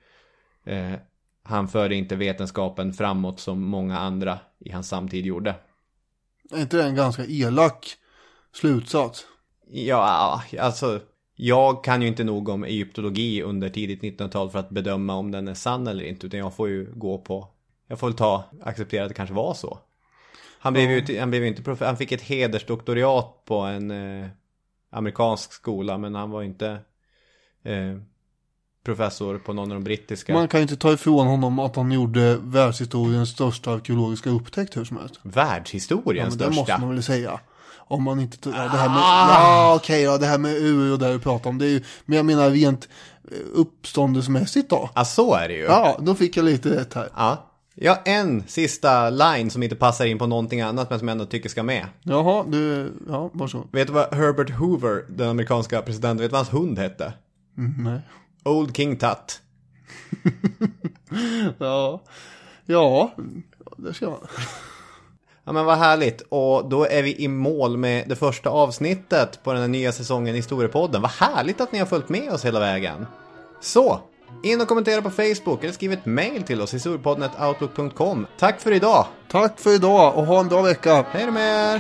Han förde inte vetenskapen framåt som många andra i hans samtid gjorde. Är inte det en ganska elak slutsats? Ja, alltså jag kan ju inte nog om egyptologi under tidigt nittonhundratal för att bedöma om den är sann eller inte, utan jag får ju gå på, jag får väl ta, acceptera att det kanske var så. Han blev ju han blev inte prof- han fick ett hedersdoktoriat på en eh, amerikansk skola, men han var inte eh, professor på någon av de brittiska. Man kan inte ta ifrån honom att han gjorde världshistoriens största arkeologiska upptäckt hur som helst. Världshistoriens ja, största? Det måste man väl säga. Om man inte ja, det här med ja okej okay, ja, det här med ur och där du pratar om det är ju, men jag menar rent uppståndelsemässigt då. Ja, så är det ju. Ja, då fick jag lite rätt här. Ja. Ja, en sista line som inte passar in på någonting annat men som jag ändå tycker ska med. Jaha, du, ja, varsågod. Vet du vad Herbert Hoover, den amerikanska presidenten, vet du vad hans hund hette? Mm, nej. Old King Tut. ja, ja, det ska man. Ja men vad härligt, och då är vi i mål med det första avsnittet på den här nya säsongen i Historiepodden. Vad härligt att ni har följt med oss hela vägen. Så, in och kommentera på Facebook eller skriv ett mail till oss i historiepodden at outlook punkt com. Tack för idag! Tack för idag och ha en bra vecka! Hej då med er!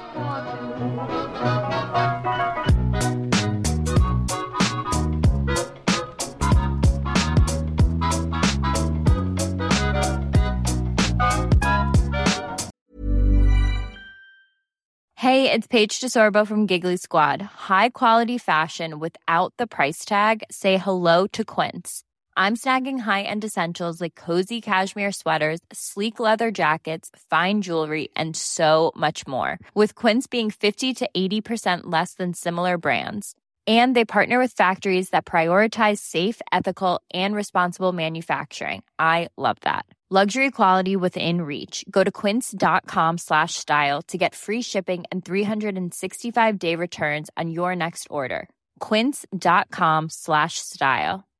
Hey, it's Paige DeSorbo from Giggly Squad. High quality fashion without the price tag. Say hello to Quince. I'm snagging high-end essentials like cozy cashmere sweaters, sleek leather jackets, fine jewelry, and so much more. With Quince being fifty to eighty percent less than similar brands. And they partner with factories that prioritize safe, ethical, and responsible manufacturing. I love that. Luxury quality within reach. Go to quince.com slash style to get free shipping and three sixty-five day returns on your next order. Quince.com slash style.